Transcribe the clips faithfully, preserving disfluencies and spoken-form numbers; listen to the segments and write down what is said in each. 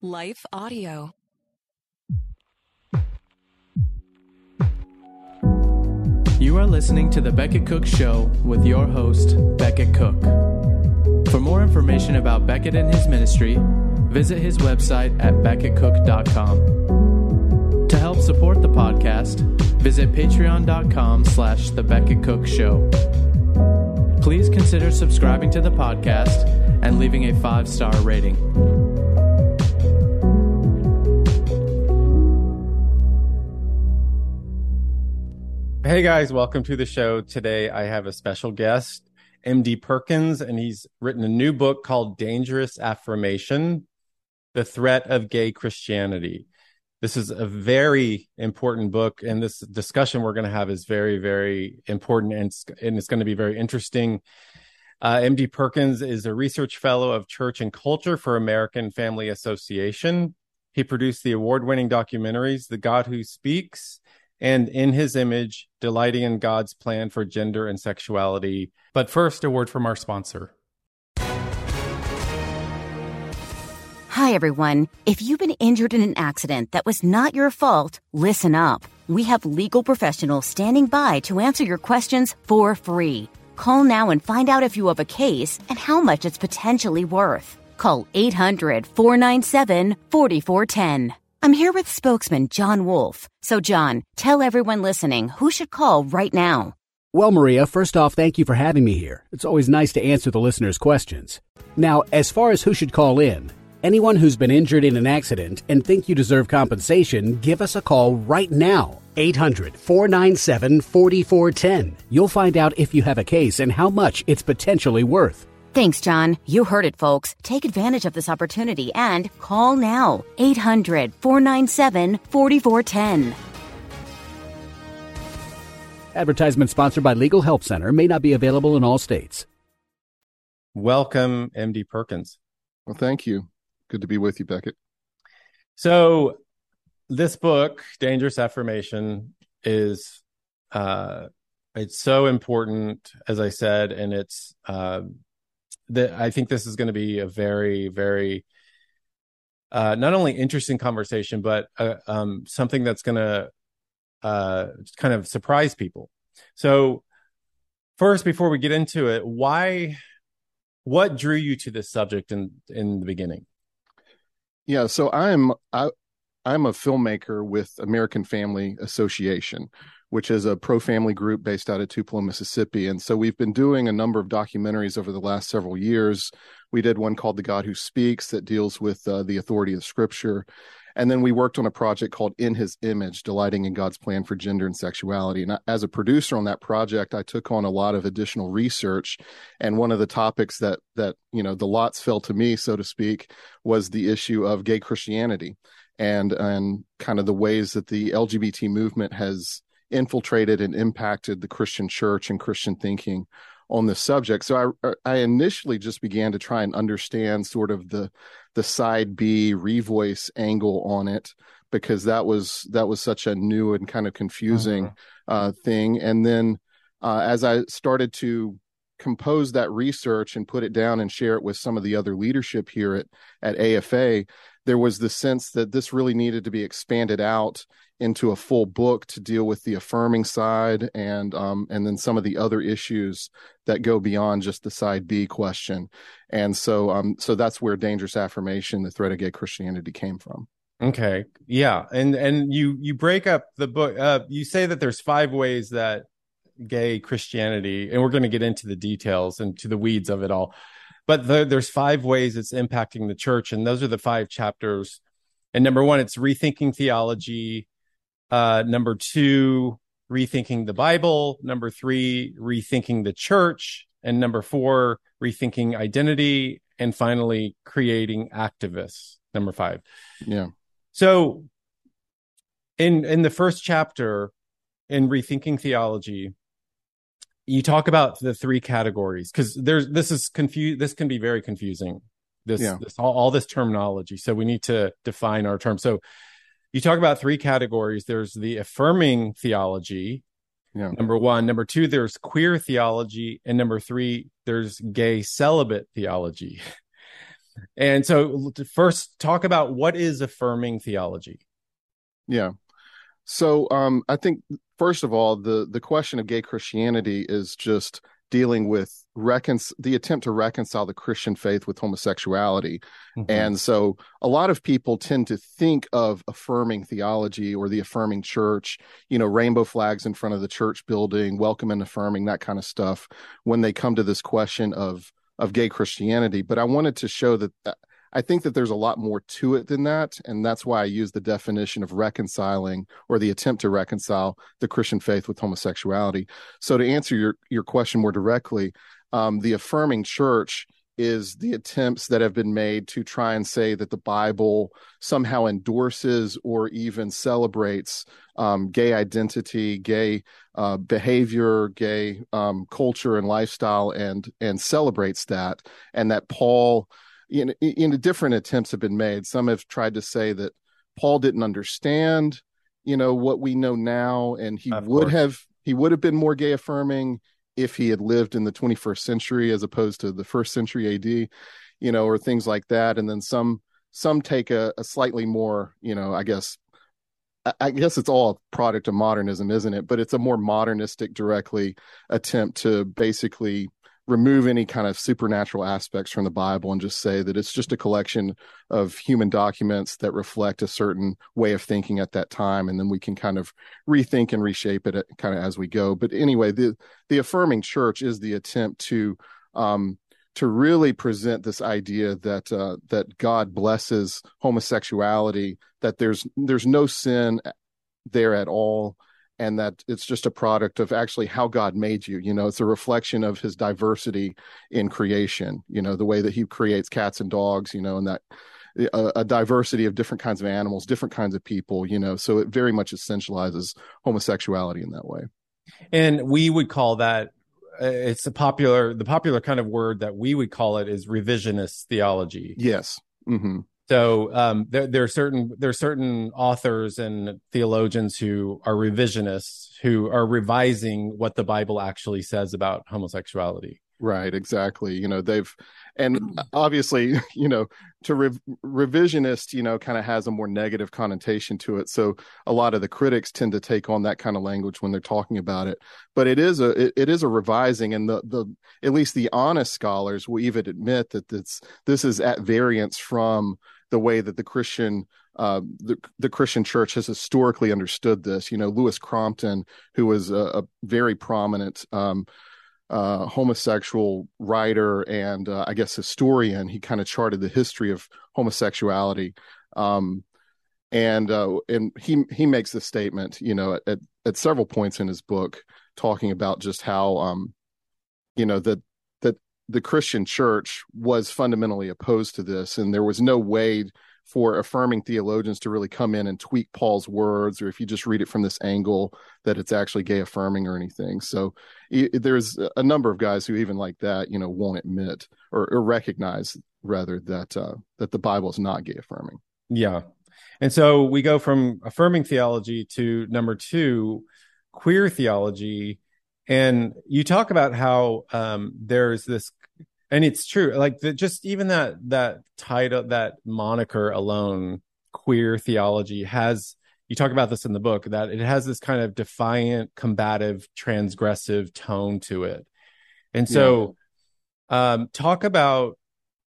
Life Audio. You are listening to The Becket Cook Show with your host, Becket Cook. For more information about Becket and his ministry, visit his website at becket cook dot com. To help support the podcast, visit patreon.com slash The Becket Cook Show. Please consider subscribing to the podcast and leaving a five-star rating. Hey guys, welcome to the show. Today I have a special guest, M D Perkins, and he's written a new book called Dangerous Affirmation: The Threat of Gay Christianity. This is a very important book, and this discussion we're going to have is very, very important, and it's, and it's going to be very interesting. Uh, M D Perkins is a research fellow of Church and Culture for American Family Association. He produced the award-winning documentaries, The God Who Speaks, and In His Image, Delighting in God's Plan for Gender and Sexuality. But first, a word from our sponsor. Hi, everyone. If you've been injured in an accident that was not your fault, listen up. We have legal professionals standing by to answer your questions for free. Call now and find out if you have a case and how much it's potentially worth. Call eight hundred, four nine seven, four four one zero. I'm here with spokesman John Wolf. So, John, tell everyone listening who should call right now. Well, Maria, first off, thank you for having me here. It's always nice to answer the listeners' questions. Now, as far as who should call in, anyone who's been injured in an accident and think you deserve compensation, give us a call right now. eight hundred, four nine seven, four four one zero. You'll find out if you have a case and how much it's potentially worth. Thanks, John. You heard it, folks. Take advantage of this opportunity and call now. eight hundred, four nine seven, four four one zero. Advertisement sponsored by Legal Help Center. May not be available in all states. Welcome, M D Perkins. Well, thank you. Good to be with you, Becket. So this book, Dangerous Affirmation, is uh, it's so important, as I said, and it's uh, that I think this is going to be a very, very uh, not only interesting conversation, but uh, um, something that's going to uh, kind of surprise people. So first, before we get into it, why, what drew you to this subject in in the beginning? Yeah, so I'm I, I'm a filmmaker with American Family Association, which is a pro-family group based out of Tupelo, Mississippi. And so we've been doing a number of documentaries over the last several years. We did one called The God Who Speaks that deals with uh, the authority of Scripture. And then we worked on a project called In His Image, Delighting in God's Plan for Gender and Sexuality. And as a producer on that project, I took on a lot of additional research. And one of the topics that, that you know, the lots fell to me, so to speak, was the issue of gay Christianity and, and kind of the ways that the L G B T movement has infiltrated and impacted the Christian church and Christian thinking on this subject. So I, I initially just began to try and understand sort of the the side B revoice angle on it, because that was that was such a new and kind of confusing uh-huh. uh, thing. And then uh, as I started to compose that research and put it down and share it with some of the other leadership here at, at A F A, there was the sense that this really needed to be expanded out into a full book to deal with the affirming side and um, and then some of the other issues that go beyond just the side B question. And so um, so that's where Dangerous Affirmation, The Threat of Gay Christianity came from. Okay. Yeah. And and you you break up the book. Uh, you say that there's five ways that gay Christianity, and we're going to get into the details and to the weeds of it all. But the, there's five ways it's impacting the church, and those are the five chapters. And number one, it's rethinking theology. Uh, number two, rethinking the Bible. Number three, rethinking the church. And number four, rethinking identity. And finally, creating activists. Number five. Yeah. So in in the first chapter, in rethinking theology, you talk about the three categories, because there's this is confuse this can be very confusing. This, yeah. this all, all this terminology. So we need to define our terms. So you talk about three categories. There's the affirming theology, yeah. number one. Number two, there's queer theology. And number three, there's gay celibate theology. And so to first talk about what is affirming theology. Yeah. So um, I think, first of all, the, the question of gay Christianity is just dealing with recon- the attempt to reconcile the Christian faith with homosexuality. Mm-hmm. And so a lot of people tend to think of affirming theology or the affirming church, you know, rainbow flags in front of the church building, welcome and affirming, that kind of stuff, when they come to this question of of gay Christianity. But I wanted to show that uh, I think that there's a lot more to it than that. And that's why I use the definition of reconciling, or the attempt to reconcile, the Christian faith with homosexuality. So to answer your, your question more directly, um, the affirming church is the attempts that have been made to try and say that the Bible somehow endorses or even celebrates um, gay identity, gay uh, behavior, gay um, culture and lifestyle, and and celebrates that, and that Paul, in, in different attempts have been made. Some have tried to say that Paul didn't understand, you know, what we know now, and he of would course. have he would have been more gay affirming if he had lived in the twenty-first century as opposed to the first century A D, you know, or things like that. And then some some take a, a slightly more, you know, I guess, I guess it's all a product of modernism, isn't it? But it's a more modernistic, directly attempt to basically remove any kind of supernatural aspects from the Bible and just say that it's just a collection of human documents that reflect a certain way of thinking at that time, and then we can kind of rethink and reshape it kind of as we go. But anyway, the the affirming church is the attempt to um, to really present this idea that uh, that God blesses homosexuality, that there's there's no sin there at all, and that it's just a product of actually how God made you. You know, it's a reflection of his diversity in creation, you know, the way that he creates cats and dogs, you know, and that a, a diversity of different kinds of animals, different kinds of people, you know, so it very much essentializes homosexuality in that way. And we would call that, uh, it's a popular, the popular kind of word that we would call it is revisionist theology. Yes. Mm-hmm. So um, there, there are certain there are certain authors and theologians who are revisionists, who are revising what the Bible actually says about homosexuality. Right, exactly. You know, they've, and obviously, you know, to rev- revisionist, you know, kind of has a more negative connotation to it. So a lot of the critics tend to take on that kind of language when they're talking about it. But it is a it, it is a revising, and the the at least the honest scholars will even admit that it's this is at variance from the way that the Christian uh, the the Christian church has historically understood this. You know, Lewis Crompton, who was a, a very prominent um, uh, homosexual writer and uh, I guess historian, he kind of charted the history of homosexuality, um, and uh, and he he makes this statement, you know, at at several points in his book, talking about just how um, you know that that the Christian church was fundamentally opposed to this, and there was no way for affirming theologians to really come in and tweak Paul's words, or if you just read it from this angle, that it's actually gay affirming or anything. So it, there's a number of guys who even like that, you know, won't admit or, or recognize rather that uh, that the Bible is not gay affirming. Yeah. And so we go from affirming theology to number two, queer theology. And you talk about how um, there's this, and it's true, like the, just even that that title, that moniker alone, queer theology, has, you talk about this in the book, that it has this kind of defiant, combative, transgressive tone to it. And so yeah. um, talk about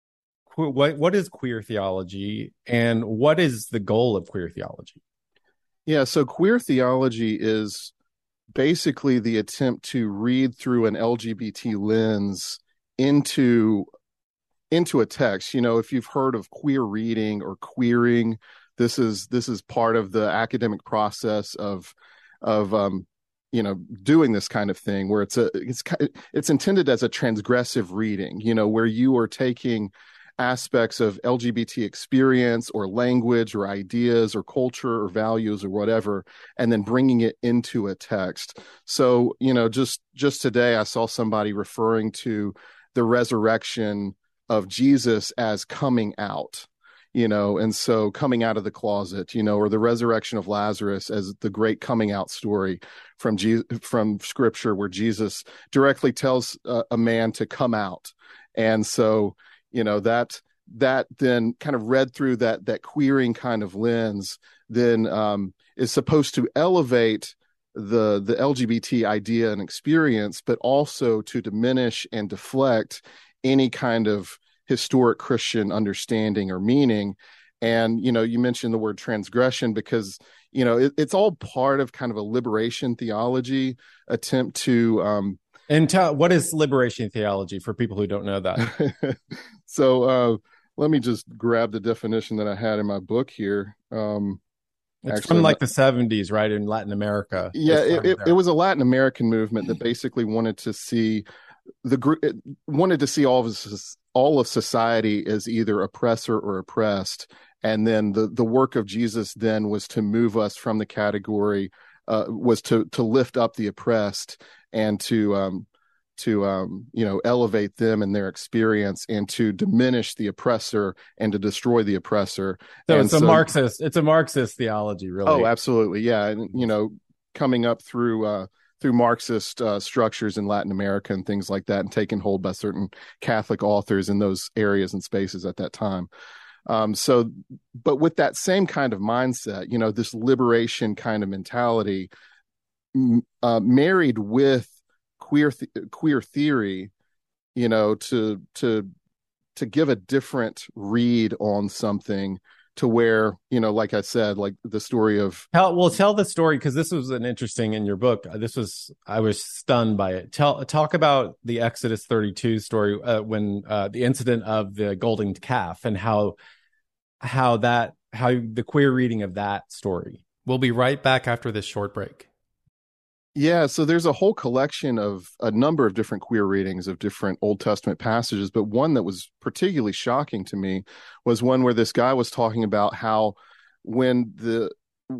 what what is queer theology, and what is the goal of queer theology? Yeah, so queer theology is basically the attempt to read through an L G B T lens into into a text. You know, if you've heard of queer reading or queering, this is this is part of the academic process of of um you know, doing this kind of thing, where it's a it's it's intended as a transgressive reading, you know, where you are taking aspects of L G B T experience or language or ideas or culture or values or whatever, and then bringing it into a text. So, you know, just just today I saw somebody referring to the resurrection of Jesus as coming out, you know, and so coming out of the closet, you know, or the resurrection of Lazarus as the great coming out story from Je- from Scripture, where Jesus directly tells uh, a man to come out. And so, you know, that that then kind of read through that that queering kind of lens then um, is supposed to elevate the the L G B T idea and experience, but also to diminish and deflect any kind of historic Christian understanding or meaning. And, you know, you mentioned the word transgression because, you know, it, it's all part of kind of a liberation theology attempt to. Um, and tell, what is liberation theology for people who don't know that? so uh, let me just grab the definition that I had in my book here. Um, it's actually, from like the seventies, right, in Latin America. Yeah, it, it, it was a Latin American movement that basically wanted to see the group wanted to see all of all of society as either oppressor or oppressed. And then the, the work of Jesus then was to move us from the category, uh, was to to lift up the oppressed and to um, to um, you know elevate them in their experience and to diminish the oppressor and to destroy the oppressor. So and it's a so, Marxist. It's a Marxist theology, really. Oh, absolutely, yeah. And you know, coming up through uh, through Marxist uh, structures in Latin America and things like that, and taken hold by certain Catholic authors in those areas and spaces at that time. Um, so, but with that same kind of mindset, you know, this liberation kind of mentality, uh, married with queer th- queer theory, you know, to to to give a different read on something, to where, you know, like I said, like the story of tell, well, tell the story, because this was an interesting in your book. This was I was stunned by it. Tell talk about the Exodus thirty-two story uh, when uh, the incident of the golden calf and how. how that how the queer reading of that story. We'll be right back after this short break. Yeah, so there's a whole collection of a number of different queer readings of different Old Testament passages, but one that was particularly shocking to me was one where this guy was talking about how when the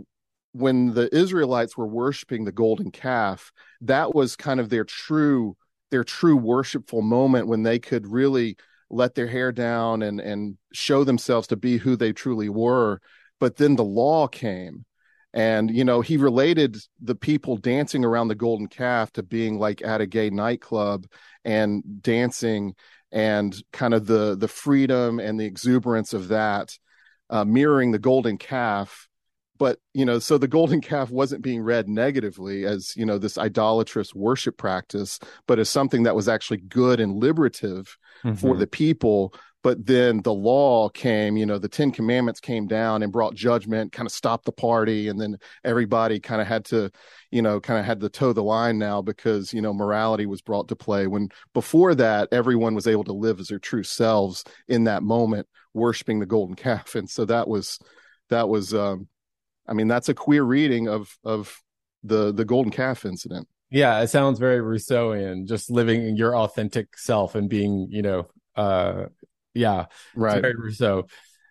when the Israelites were worshiping the golden calf, that was kind of their true their true worshipful moment when they could really let their hair down and and show themselves to be who they truly were. But then the law came, and you know he related the people dancing around the golden calf to being like at a gay nightclub and dancing, and kind of the the freedom and the exuberance of that, uh, mirroring the golden calf. But, you know, so the golden calf wasn't being read negatively as, you know, this idolatrous worship practice, but as something that was actually good and liberative mm-hmm. for the people. But then the law came, you know, the Ten Commandments came down and brought judgment, kind of stopped the party. And then everybody kind of had to, you know, kind of had to toe the line now because, you know, morality was brought to play. When before that, everyone was able to live as their true selves in that moment, worshiping the golden calf. And so that was, that was, um, I mean, that's a queer reading of of the the golden calf incident. Yeah, it sounds very Rousseauian, just living your authentic self and being, you know, uh, yeah, right. Very Rousseau.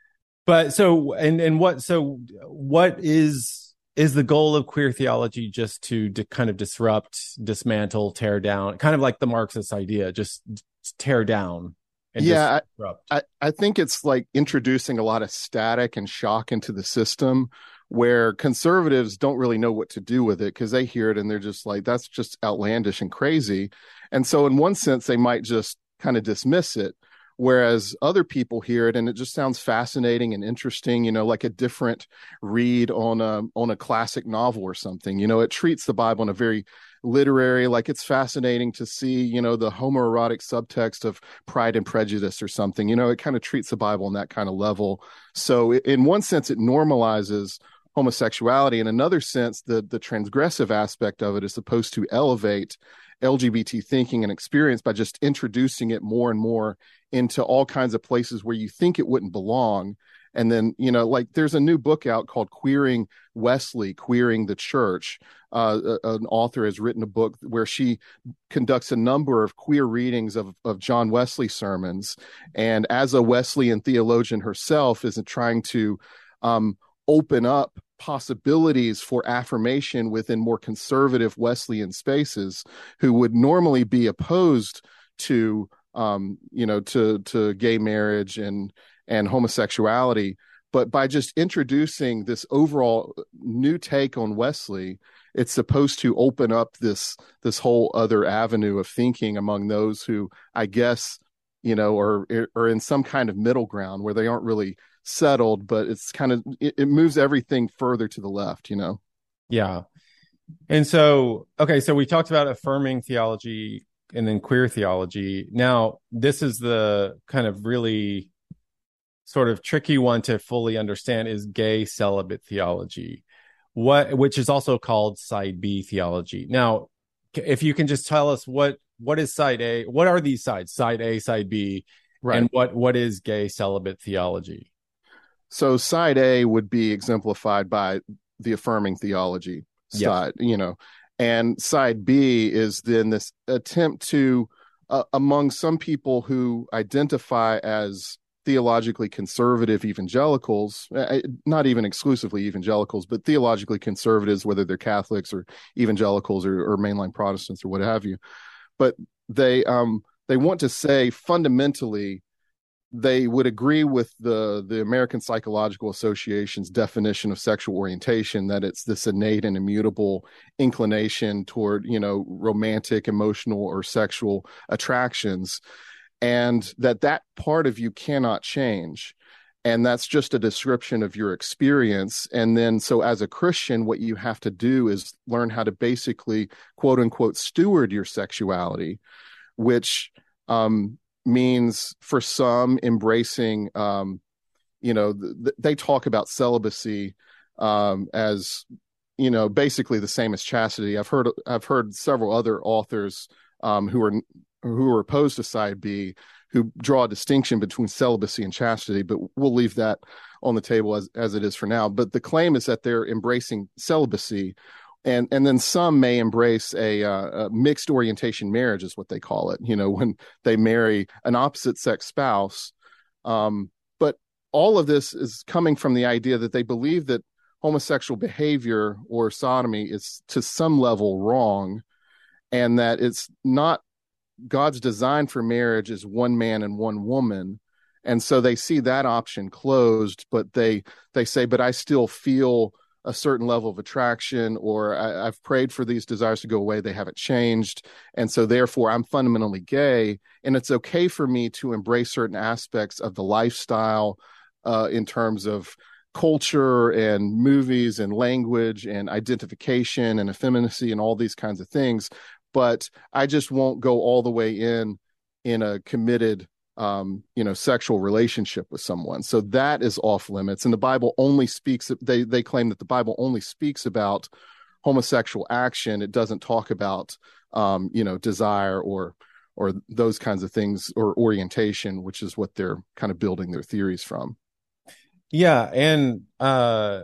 But so, and and what, so what is is the goal of queer theology? Just to, to kind of disrupt, dismantle, tear down, kind of like the Marxist idea, just tear down. And yeah, I, I I think it's like introducing a lot of static and shock into the system, where conservatives don't really know what to do with it because they hear it and they're just like, that's just outlandish and crazy. And so in one sense, they might just kind of dismiss it, whereas other people hear it and it just sounds fascinating and interesting, you know, like a different read on a, on a classic novel or something. You know, it treats the Bible in a very literary, like it's fascinating to see, you know, the homoerotic subtext of Pride and Prejudice or something. You know, it kind of treats the Bible on that kind of level. So in one sense, it normalizes homosexuality. In another sense, the the transgressive aspect of it is supposed to elevate L G B T thinking and experience by just introducing it more and more into all kinds of places where you think it wouldn't belong. And then, you know, like there's a new book out called Queering Wesley, Queering the Church. Uh, an author has written a book where she conducts a number of queer readings of, of John Wesley sermons. And as a Wesleyan theologian herself, is trying to um, open up possibilities for affirmation within more conservative Wesleyan spaces who would normally be opposed to, um, you know, to to gay marriage and and homosexuality. But by just introducing this overall new take on Wesley, it's supposed to open up this this whole other avenue of thinking among those who, I guess, you know, or or in some kind of middle ground where they aren't really settled, but it's kind of it, it moves everything further to the left, you know. Yeah. And so, okay, so we talked about affirming theology and then queer theology. Now, this is the kind of really sort of tricky one to fully understand is gay celibate theology, what which is also called side B theology. Now, if you can just tell us what what is side A, what are these sides, side A, side B, right, and what what is gay celibate theology? So side A would be exemplified by the affirming theology side, yes. you know, and side B is then this attempt to, uh, among some people who identify as theologically conservative evangelicals, not even exclusively evangelicals, but theologically conservatives, whether they're Catholics or evangelicals or, or mainline Protestants or what have you. But they um, they want to say fundamentally they would agree with the the American Psychological Association's definition of sexual orientation, that it's this innate and immutable inclination toward, you know, romantic, emotional, or sexual attractions, and that that part of you cannot change. And that's just a description of your experience. And then, so as a Christian, what you have to do is learn how to basically, quote unquote, steward your sexuality, which um, means for some embracing, um, you know, th- they talk about celibacy um, as, you know, basically the same as chastity. I've heard, I've heard several other authors um, who are who are opposed to side B, who draw a distinction between celibacy and chastity, but we'll leave that on the table as, as it is for now. But the claim is that they're embracing celibacy, and and then some may embrace a, uh, a mixed orientation marriage, is what they call it, you know, when they marry an opposite sex spouse. Um, but all of this is coming from the idea that they believe that homosexual behavior or sodomy is to some level wrong, and that it's not God's design for marriage is one man and one woman. And so they see that option closed, but they they say, but I still feel a certain level of attraction, or I, I've prayed for these desires to go away. They haven't changed. And so therefore I'm fundamentally gay. And it's okay for me to embrace certain aspects of the lifestyle uh, in terms of culture and movies and language and identification and effeminacy and all these kinds of things. But I just won't go all the way in in a committed, um, you know, sexual relationship with someone. So that is off limits. And the Bible only speaks, they they claim that the Bible only speaks about homosexual action. It doesn't talk about, um, you know, desire or or those kinds of things, or orientation, which is what they're kind of building their theories from. Yeah. And uh,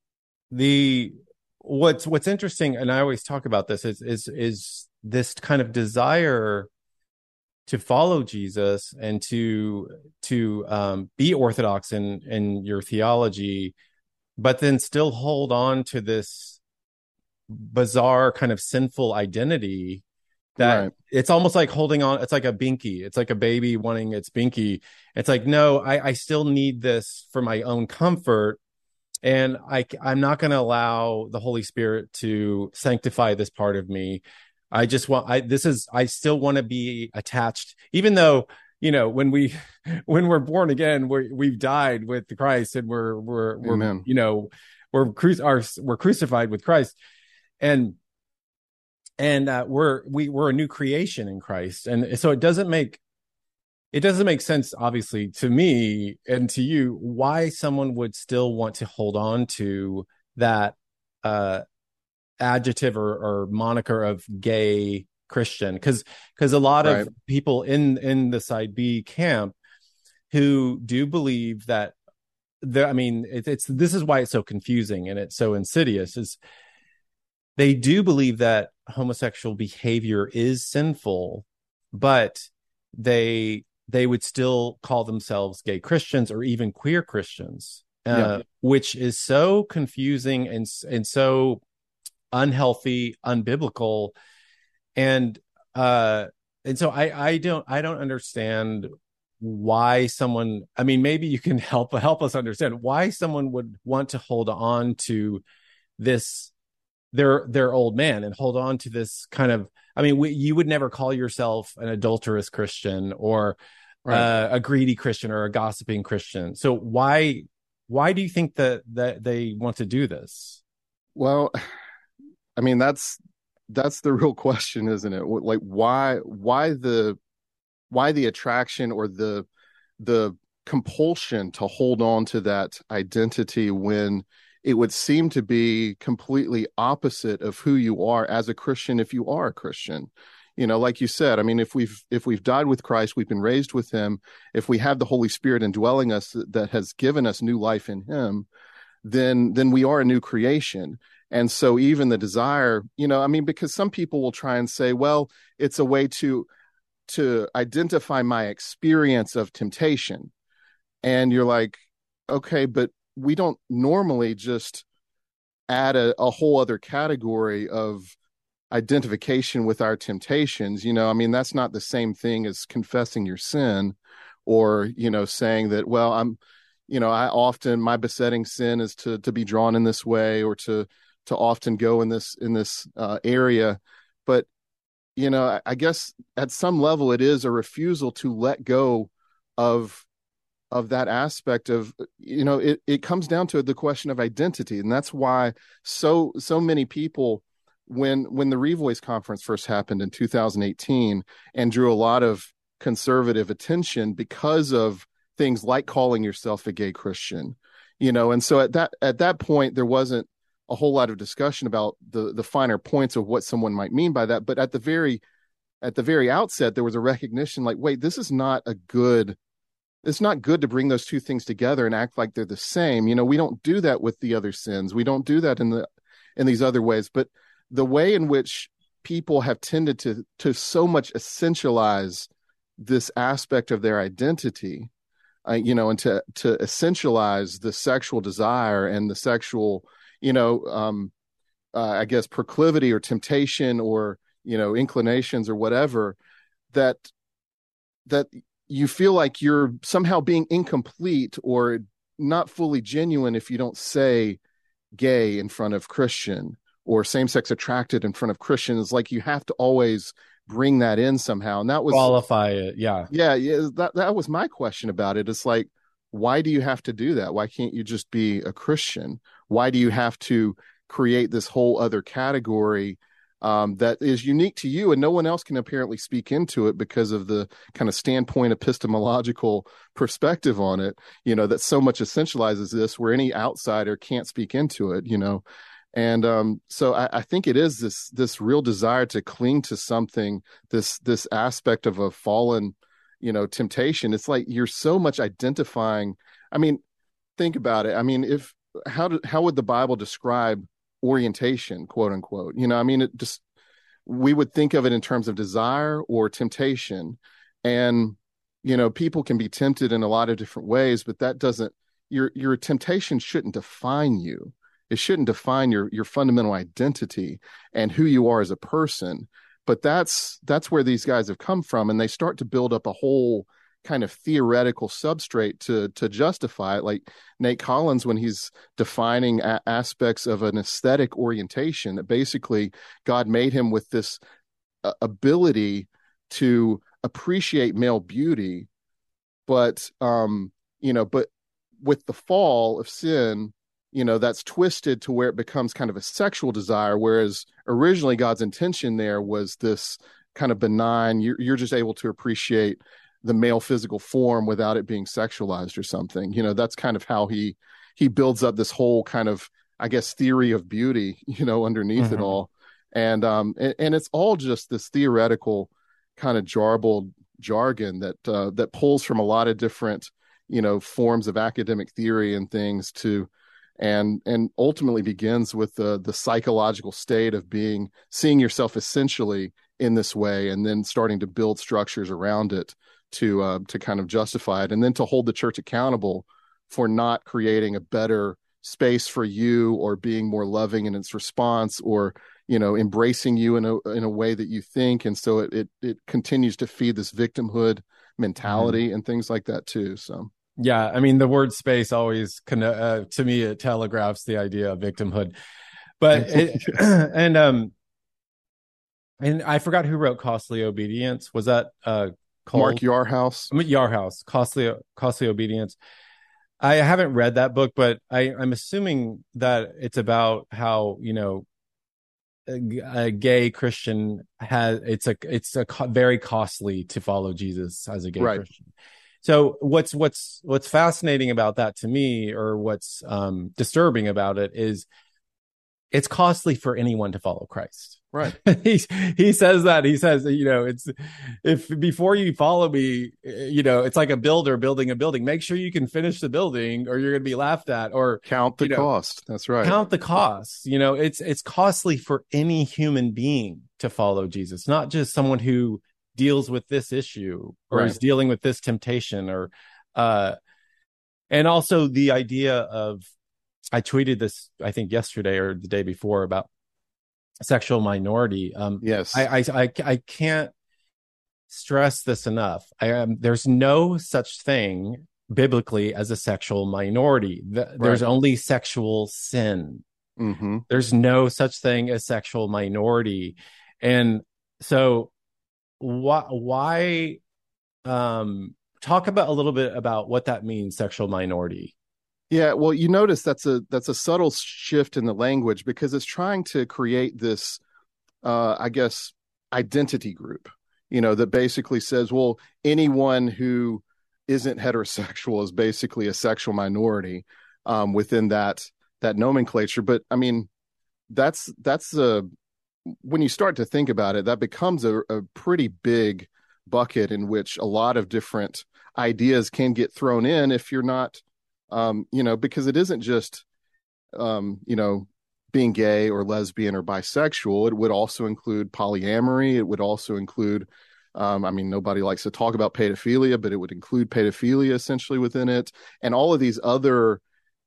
the what's what's interesting, and I always talk about this, is is is this kind of desire to follow Jesus and to to um, be orthodox in in your theology, but then still hold on to this bizarre kind of sinful identity that right. It's almost like holding on. It's like a binky. It's like a baby wanting its binky. It's like, no, I, I still need this for my own comfort. And I, I'm not going to allow the Holy Spirit to sanctify this part of me. I just want, I, this is, I still want to be attached, even though, you know, when we, when we're born again, we're, we've died with Christ, and we're, we're, we're, Amen. you know, we're, cru- are, we're crucified with Christ. And, and uh, we're, we, we're a new creation in Christ. And so it doesn't make, it doesn't make sense, obviously, to me and to you, why someone would still want to hold on to that, uh, adjective or, or moniker of gay Christian, because because a lot right. of people in in the side B camp who do believe that there, I mean, it, it's this is why it's so confusing and it's so insidious, is they do believe that homosexual behavior is sinful, but they they would still call themselves gay Christians or even queer Christians, uh, yeah. which is so confusing and and so unhealthy, unbiblical, and uh and so I I don't I don't understand why someone, I mean, maybe you can help help us understand why someone would want to hold on to this their their old man and hold on to this kind of, I mean, we, you would never call yourself an adulterous Christian or right. uh, a greedy Christian or a gossiping Christian. So why why do you think that that they want to do this? Well, I mean, that's that's the real question, isn't it? Like, why why the why the attraction or the the compulsion to hold on to that identity when it would seem to be completely opposite of who you are as a Christian, if you are a Christian? You know, like you said, I mean, if we've if we've died with Christ, we've been raised with him, if we have the Holy Spirit indwelling us that has given us new life in him, then then we are a new creation. And so even the desire, you know, I mean, because some people will try and say, well, it's a way to to identify my experience of temptation. And you're like, okay, but we don't normally just add a, a whole other category of identification with our temptations. You know, I mean, that's not the same thing as confessing your sin, or, you know, saying that, well, I'm, you know, I often, my besetting sin is to to be drawn in this way, or to to often go in this in this uh, area. But, you know, I, I guess at some level it is a refusal to let go of of that aspect of, you know, it, it comes down to the question of identity. And that's why so so many people, when when the Revoice conference first happened in two thousand eighteen and drew a lot of conservative attention because of things like calling yourself a gay Christian, you know, and so at that at that point there wasn't a whole lot of discussion about the the finer points of what someone might mean by that. But at the very at the very outset, there was a recognition like, wait, this is not a good it's not good to bring those two things together and act like they're the same. You know, we don't do that with the other sins. We don't do that in the in these other ways. But the way in which people have tended to to so much essentialize this aspect of their identity, uh, you know, and to to essentialize the sexual desire and the sexual, you know, um, uh, I guess proclivity or temptation or, you know, inclinations or whatever, that that you feel like you're somehow being incomplete or not fully genuine if you don't say gay in front of Christian, or same-sex attracted in front of Christians. Like, you have to always bring that in somehow. And that was qualify it. Yeah. Yeah. Yeah. That, that was my question about it. It's like, why do you have to do that? Why can't you just be a Christian? Why do you have to create this whole other category um, that is unique to you, and no one else can apparently speak into it because of the kind of standpoint epistemological perspective on it, you know, that so much essentializes this, where any outsider can't speak into it, you know? And um, so I, I think it is this this real desire to cling to something, this this aspect of a fallen, you know, temptation. It's like you're so much identifying. I mean, think about it. I mean, if how do, how would the Bible describe orientation, quote unquote? You know, I mean, it just, we would think of it in terms of desire or temptation. And, you know, people can be tempted in a lot of different ways, but that doesn't, your your temptation shouldn't define you. It shouldn't define your your fundamental identity and who you are as a person. But that's that's where these guys have come from, and they start to build up a whole kind of theoretical substrate to to justify it. Like Nate Collins, when he's defining a- aspects of an aesthetic orientation, that basically God made him with this uh, ability to appreciate male beauty, but um, you know, but with the fall of sin, you know, that's twisted to where it becomes kind of a sexual desire, whereas originally God's intention there was this kind of benign, you're, you're just able to appreciate the male physical form without it being sexualized or something. You know, that's kind of how he he builds up this whole kind of, I guess, theory of beauty, you know, underneath mm-hmm. it all. And um and, and it's all just this theoretical kind of jarbled jargon that uh, that pulls from a lot of different, you know, forms of academic theory and things to and and ultimately begins with the the psychological state of being seeing yourself essentially in this way, and then starting to build structures around it to uh, to kind of justify it, and then to hold the church accountable for not creating a better space for you, or being more loving in its response, or, you know, embracing you in a in a way that you think. And so it it, it continues to feed this victimhood mentality mm-hmm. and things like that too. So yeah, I mean, the word space always uh, to me it telegraphs the idea of victimhood, but it, and um and I forgot who wrote Costly Obedience. Was that uh called? Mark Yarhouse. I mean, Yarhouse, Costly Costly Obedience. I haven't read that book, but I, I'm assuming that it's about how, you know, a, a gay Christian has it's a it's a co- very costly to follow Jesus as a gay Right. Christian. So what's what's what's fascinating about that to me, or what's um, disturbing about it, is it's costly for anyone to follow Christ. Right. he he says that he says, you know, it's if before you follow me, you know, it's like a builder building a building. Make sure you can finish the building, or you're going to be laughed at. Or Count the you know, cost. That's right. Count the costs. You know, it's it's costly for any human being to follow Jesus, not just someone who deals with this issue or Right. is dealing with this temptation, or uh and also the idea of, I tweeted this I think yesterday or the day before about sexual minority. um Yes. I I I, I can't stress this enough. I um, there's no such thing biblically as a sexual minority. The, there's Right. only sexual sin. Mm-hmm. There's no such thing as sexual minority. And so why why um talk about a little bit about what that means, sexual minority. Yeah, well, you notice that's a that's a subtle shift in the language, because it's trying to create this, uh, I guess, identity group, you know, that basically says, well, anyone who isn't heterosexual is basically a sexual minority um, within that that nomenclature. But I mean, that's that's a when you start to think about it, that becomes a, a pretty big bucket in which a lot of different ideas can get thrown in if you're not, um, you know, because it isn't just, um, you know, being gay or lesbian or bisexual. It would also include polyamory. It would also include, um, I mean, nobody likes to talk about pedophilia, but it would include pedophilia essentially within it, and all of these other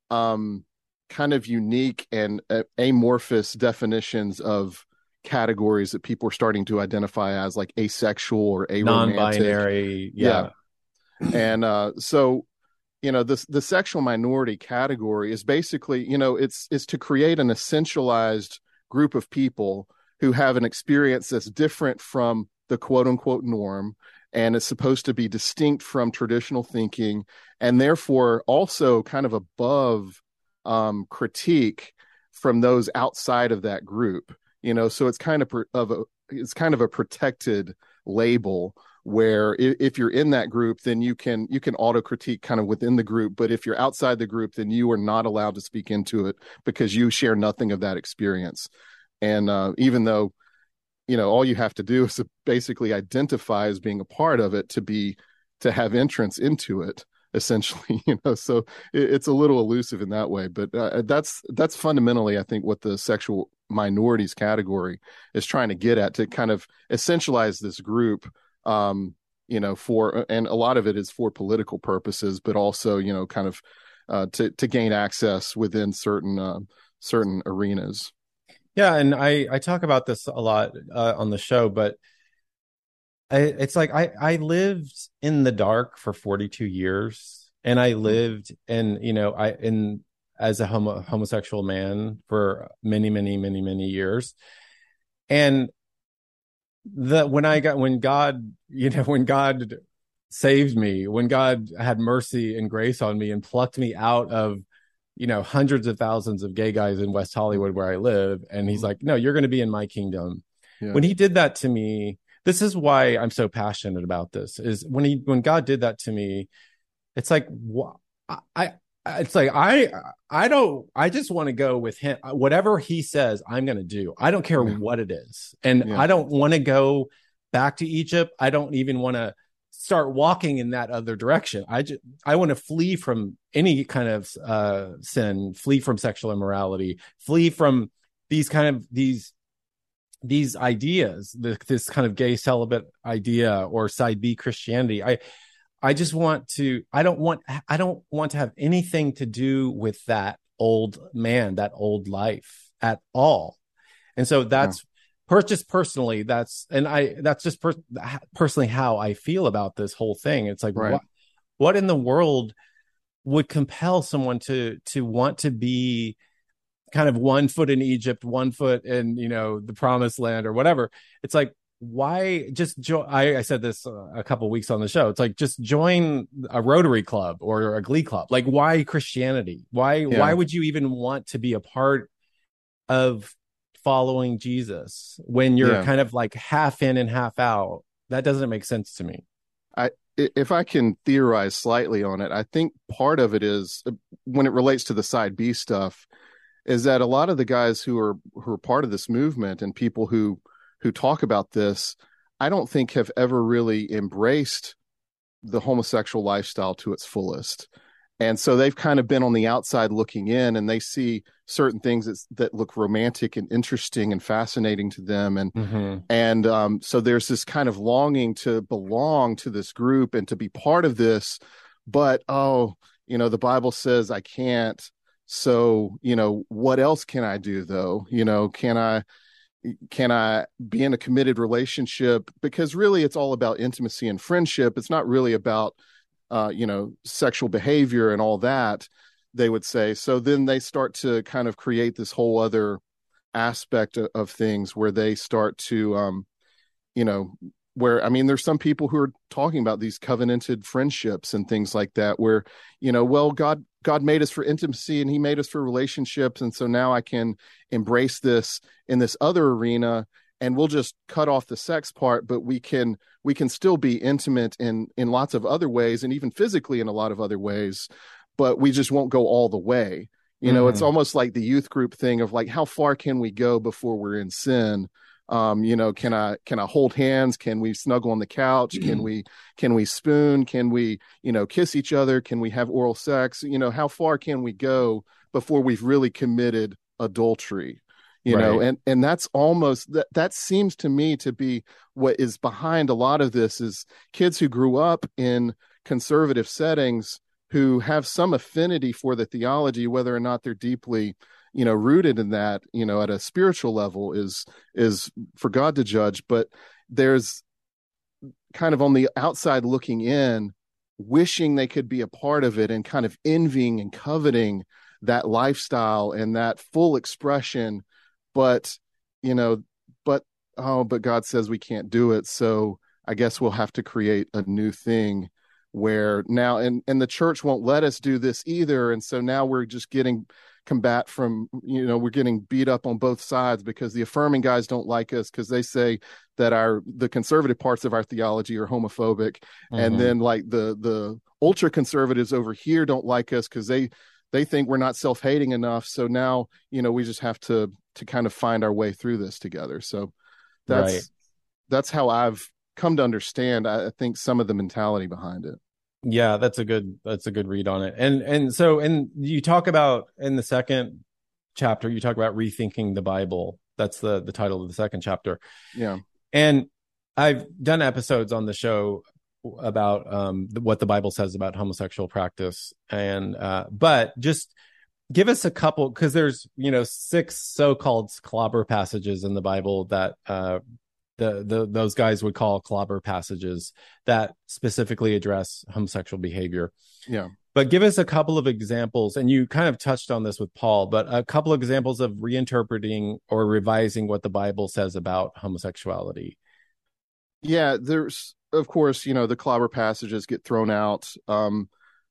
um, kind of unique and uh, amorphous definitions of categories that people are starting to identify as, like asexual or aromantic, Non-binary. Yeah. yeah. And uh, so, you know, this the sexual minority category is basically, you know, it's it's to create an essentialized group of people who have an experience that's different from the quote unquote norm, and it's supposed to be distinct from traditional thinking, and therefore also kind of above um, critique from those outside of that group. You know, so it's kind of of a it's kind of a protected label, where if, if you're in that group, then you can you can auto critique kind of within the group. But if you're outside the group, then you are not allowed to speak into it because you share nothing of that experience. And uh, even though, you know, all you have to do is to basically identify as being a part of it to be to have entrance into it, essentially. You know, so it, it's a little elusive in that way. But uh, that's that's fundamentally, I think, what the sexual minorities category is trying to get at, to kind of essentialize this group, um, you know, for, and a lot of it is for political purposes, but also, you know, kind of uh, to to gain access within certain uh, certain arenas. Yeah, and I I talk about this a lot uh, on the show, but I, it's like I I lived in the dark for forty-two years, and I lived in, you know, I in as a homo, homosexual man for many, many, many, many years. And the when I got when God, you know, when God saved me, when God had mercy and grace on me and plucked me out of, you know, hundreds of thousands of gay guys in West Hollywood where I live, and he's like, no, you're going to be in my kingdom. Yeah. When he did that to me, this is why I'm so passionate about this, is when he when God did that to me, it's like, I It's like, I, I don't, I just want to go with him. Whatever he says, I'm going to do. I don't care yeah. what it is. And yeah. I don't want to go back to Egypt. I don't even want to start walking in that other direction. I just, I want to flee from any kind of uh, sin, flee from sexual immorality, flee from these kind of, these, these ideas, the, this kind of gay celibate idea or side B Christianity. I, I just want to, I don't want, I don't want to have anything to do with that old man, that old life at all. And so that's yeah. per, just personally, that's, and I, that's just per, personally how I feel about this whole thing. It's like, right. what, what in the world would compel someone to, to want to be kind of one foot in Egypt, one foot in, you know, the promised land or whatever? It's like, why just jo- I, I said this uh, a couple weeks on the show. It's like, just join a Rotary Club or a Glee Club. Like, why Christianity? Why Yeah. why would you even want to be a part of following Jesus when you're Yeah. kind of like half in and half out? That doesn't make sense to me. I, if I can theorize slightly on it, I think part of it is, when it relates to the side B stuff, is that a lot of the guys who are who are part of this movement and people who who talk about this, I don't think have ever really embraced the homosexual lifestyle to its fullest. And so they've kind of been on the outside looking in, and they see certain things that, that look romantic and interesting and fascinating to them. And, Mm-hmm. and um, so there's this kind of longing to belong to this group and to be part of this. But, oh, you know, the Bible says I can't. So, you know, what else can I do though? You know, can I, can I be in a committed relationship? Because really it's all about intimacy and friendship. It's not really about, uh, you know, sexual behavior and all that, they would say. So then they start to kind of create this whole other aspect of, of things where they start to, um, you know, where, I mean, there's some people who are talking about these covenanted friendships and things like that, where, you know, well, God, God made us for intimacy and he made us for relationships. And so now I can embrace this in this other arena, and we'll just cut off the sex part, but we can, we can still be intimate in, in lots of other ways, and even physically in a lot of other ways, but we just won't go all the way. You know, Mm-hmm. it's almost like the youth group thing of like, how far can we go before we're in sin? Um, you know, can I, can I hold hands? Can we snuggle on the couch? Mm-hmm. Can we, can we spoon? Can we, you know, kiss each other? Can we have oral sex? You know, how far can we go before we've really committed adultery? You Right. know, and, and that's almost, that, that seems to me to be what is behind a lot of this, is kids who grew up in conservative settings who have some affinity for the theology, whether or not they're deeply, you know, rooted in that, you know, at a spiritual level is, is for God to judge. But there's kind of on the outside looking in, wishing they could be a part of it and kind of envying and coveting that lifestyle and that full expression. But, you know, but, oh, but God says we can't do it. So I guess we'll have to create a new thing where now, and, and the church won't let us do this either. And so now we're just getting combat from, you know, we're getting beat up on both sides because the affirming guys don't like us because they say that our, the conservative parts of our theology are homophobic. Mm-hmm. And then like the, the ultra conservatives over here don't like us because they, they think we're not self-hating enough. So now, you know, we just have to, to kind of find our way through this together. So that's, Right. that's how I've come to understand, I think, some of the mentality behind it. Yeah, that's a good that's a good read on it. And and so and you talk about in the second chapter, you talk about rethinking the Bible. That's the the title of the second chapter. Yeah. And I've done episodes on the show about um what the Bible says about homosexual practice, and uh but just give us a couple, because there's, you know, six so-called clobber passages in the Bible that uh The, the those guys would call clobber passages that specifically address homosexual behavior. Yeah. But give us a couple of examples, and you kind of touched on this with Paul, but a couple of examples of reinterpreting or revising what the Bible says about homosexuality. Yeah, there's, of course, you know, the clobber passages get thrown out, um,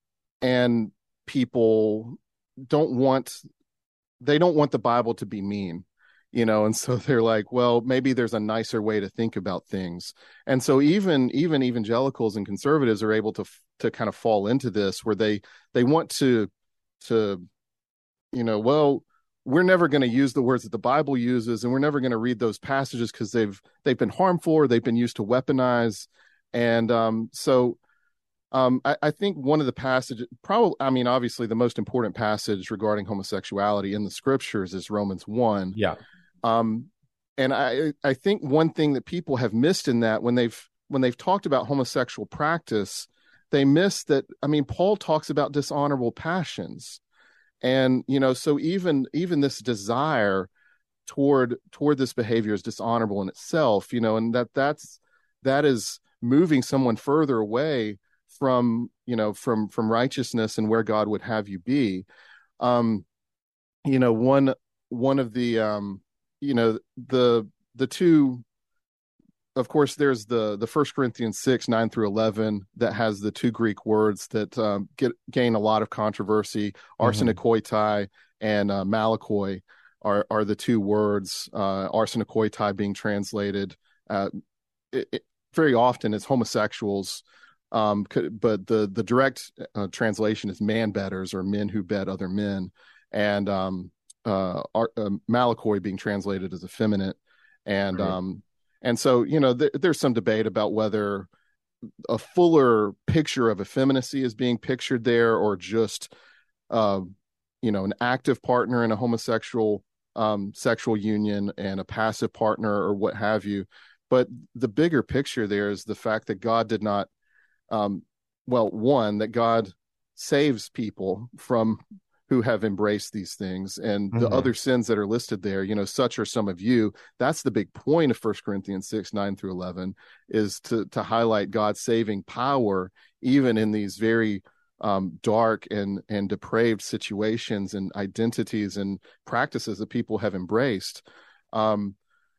and people don't want, they don't want the Bible to be mean. You know, and so they're like, well, maybe there's a nicer way to think about things. And so even even evangelicals and conservatives are able to to kind of fall into this, where they they want to to you know, well, we're never going to use the words that the Bible uses, and we're never going to read those passages because they've they've been harmful or they've been used to weaponize. And um, so um, I, I think one of the passages, probably, I mean, obviously the most important passage regarding homosexuality in the scriptures is Romans one. Yeah. Um, and I, I think one thing that people have missed in that, when they've, when they've talked about homosexual practice, they miss that, I mean, Paul talks about dishonorable passions. And, you know, so even, even this desire toward, toward this behavior is dishonorable in itself, you know, and that that's, that is moving someone further away from, you know, from, from righteousness and where God would have you be. Um, you know, one, one of the, um, you know, the the two of course, there's the the First Corinthians six nine through eleven that has the two Greek words that um, get gain a lot of controversy. Arsenokoitai and uh, malakoi are are the two words. Uh, arsenokoitai being translated uh, it, it, very often as homosexuals, um, but the the direct uh, translation is man betters, or men who bet other men, and um, uh, ar- uh, malakoi being translated as effeminate, and Right. um, and so you know th- there's some debate about whether a fuller picture of effeminacy is being pictured there, or just uh, you know an active partner in a homosexual um, sexual union and a passive partner, or what have you. But the bigger picture there is the fact that God did not, um, well, one, that God saves people from who have embraced these things, and the Mhm. other sins that are listed there, you know, such are some of you. That's the big point of First Corinthians six nine through eleven, is to to highlight God's saving power even in these very um, dark and and depraved situations and identities and practices that people have embraced. Um,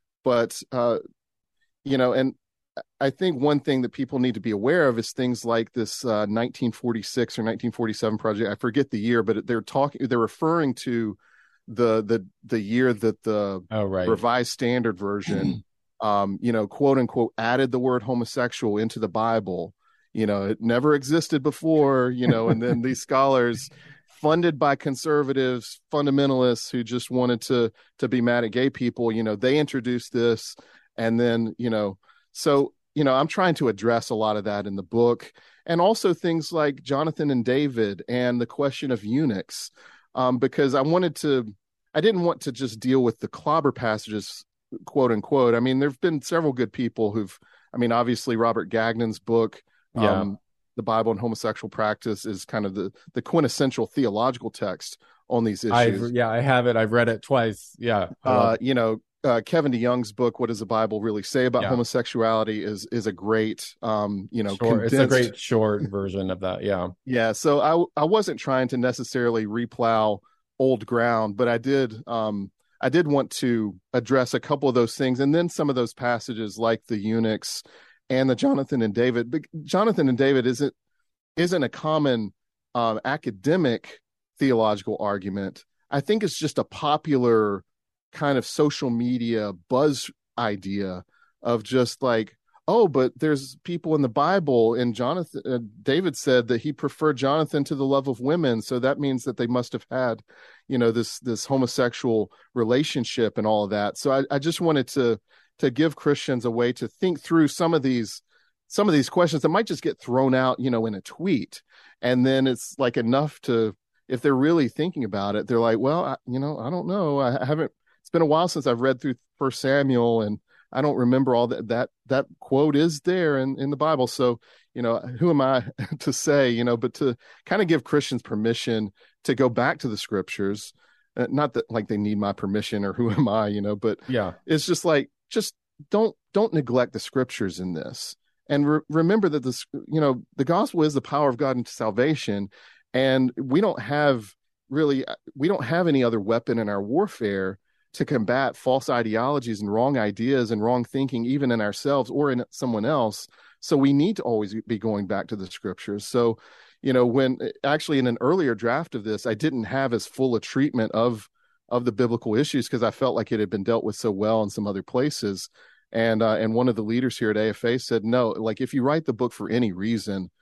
but uh, you know, and I think one thing that people need to be aware of is things like this uh, nineteen forty-six or nineteen forty-seven project. I forget the year, but they're talking, they're referring to the the the year that the Oh, right. Revised Standard Version, um, you know, quote unquote, added the word homosexual into the Bible. You know, it never existed before. You know, and then these scholars, funded by conservatives, fundamentalists who just wanted to to be mad at gay people, you know, they introduced this. And then, you know, so, you know, I'm trying to address a lot of that in the book, and also things like Jonathan and David and the question of eunuchs, um, because I wanted to, I didn't want to just deal with the clobber passages, quote unquote. I mean, there've been several good people who've, I mean, obviously Robert Gagnon's book, Yeah. um, The Bible and Homosexual Practice, is kind of the, the quintessential theological text on these issues. I've, yeah, I have it. I've read it twice. Yeah. I love Uh, it. you know, uh, Kevin DeYoung's book, What Does the Bible Really Say About Yeah. Homosexuality, is is a great, um, you know, Short- it's a condensed. great short version of that. Yeah. Yeah, so I I wasn't trying to necessarily replow old ground, but I did um I did want to address a couple of those things, and then some of those passages like the eunuchs and the Jonathan and David. But Jonathan and David isn't isn't a common um, academic theological argument. I think it's just a popular kind of social media buzz idea of just like, oh, but there's people in the Bible, and Jonathan, uh, David said that he preferred Jonathan to the love of women, so that means that they must have had, you know, this this homosexual relationship and all of that. So I, I just wanted to to give Christians a way to think through some of these some of these questions that might just get thrown out, you know, in a tweet, and then it's like enough to, if they're really thinking about it, they're like, well, I, you know, I don't know, I haven't. It's been a while since I've read through First Samuel, and I don't remember all that. That that quote is there in, in the Bible. So, you know, who am I to say, you know, but to kind of give Christians permission to go back to the scriptures. Uh, not that like they need my permission, or who am I, you know, but Yeah. it's just like, just don't don't neglect the scriptures in this. And re- remember that this, you know, the gospel is the power of God into salvation. And we don't have really, we don't have any other weapon in our warfare to combat false ideologies and wrong ideas and wrong thinking, even in ourselves or in someone else. So we need to always be going back to the scriptures. So, you know, when actually in an earlier draft of this, I didn't have as full a treatment of of the biblical issues because I felt like it had been dealt with so well in some other places. And uh, and one of the leaders here at A F A said, no, like if you write the book for any reason,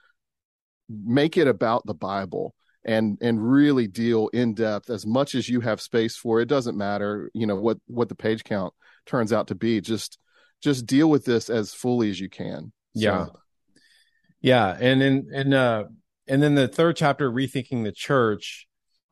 make it about the Bible. And and really deal in depth as much as you have space for. It doesn't matter, you know, what what the page count turns out to be. Just just deal with this as fully as you can. So, Yeah. Yeah. And in and uh and then the third chapter, Rethinking the Church,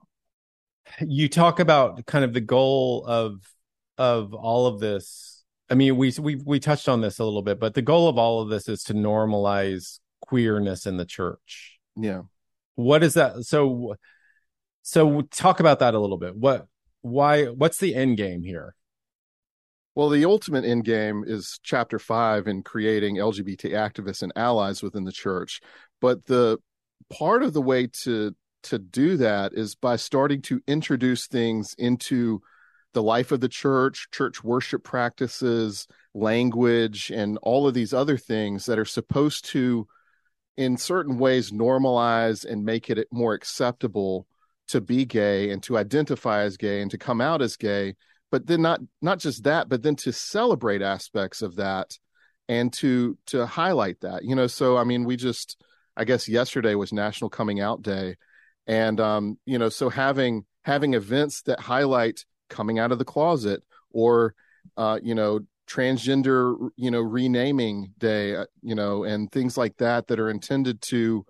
you talk about kind of the goal of of all of this. I mean, we we we touched on this a little bit, but the goal of all of this is to normalize queerness in the church. yeah. What is that? So, so talk about that a little bit. What, why, what's the end game here? Well, the ultimate end game is chapter five in creating L G B T activists and allies within the church. But the part of the way to to do that is by starting to introduce things into the life of the church, church worship practices, language, and all of these other things that are supposed to, in certain ways, normalize and make it more acceptable to be gay and to identify as gay and to come out as gay. But then not not just that, but then to celebrate aspects of that and to to highlight that. You know, so I mean, we just, I guess yesterday was National Coming Out Day. And um, you know, so having having events that highlight coming out of the closet, or uh, you know, transgender, you know, renaming day, uh, you know, and things like that that are intended to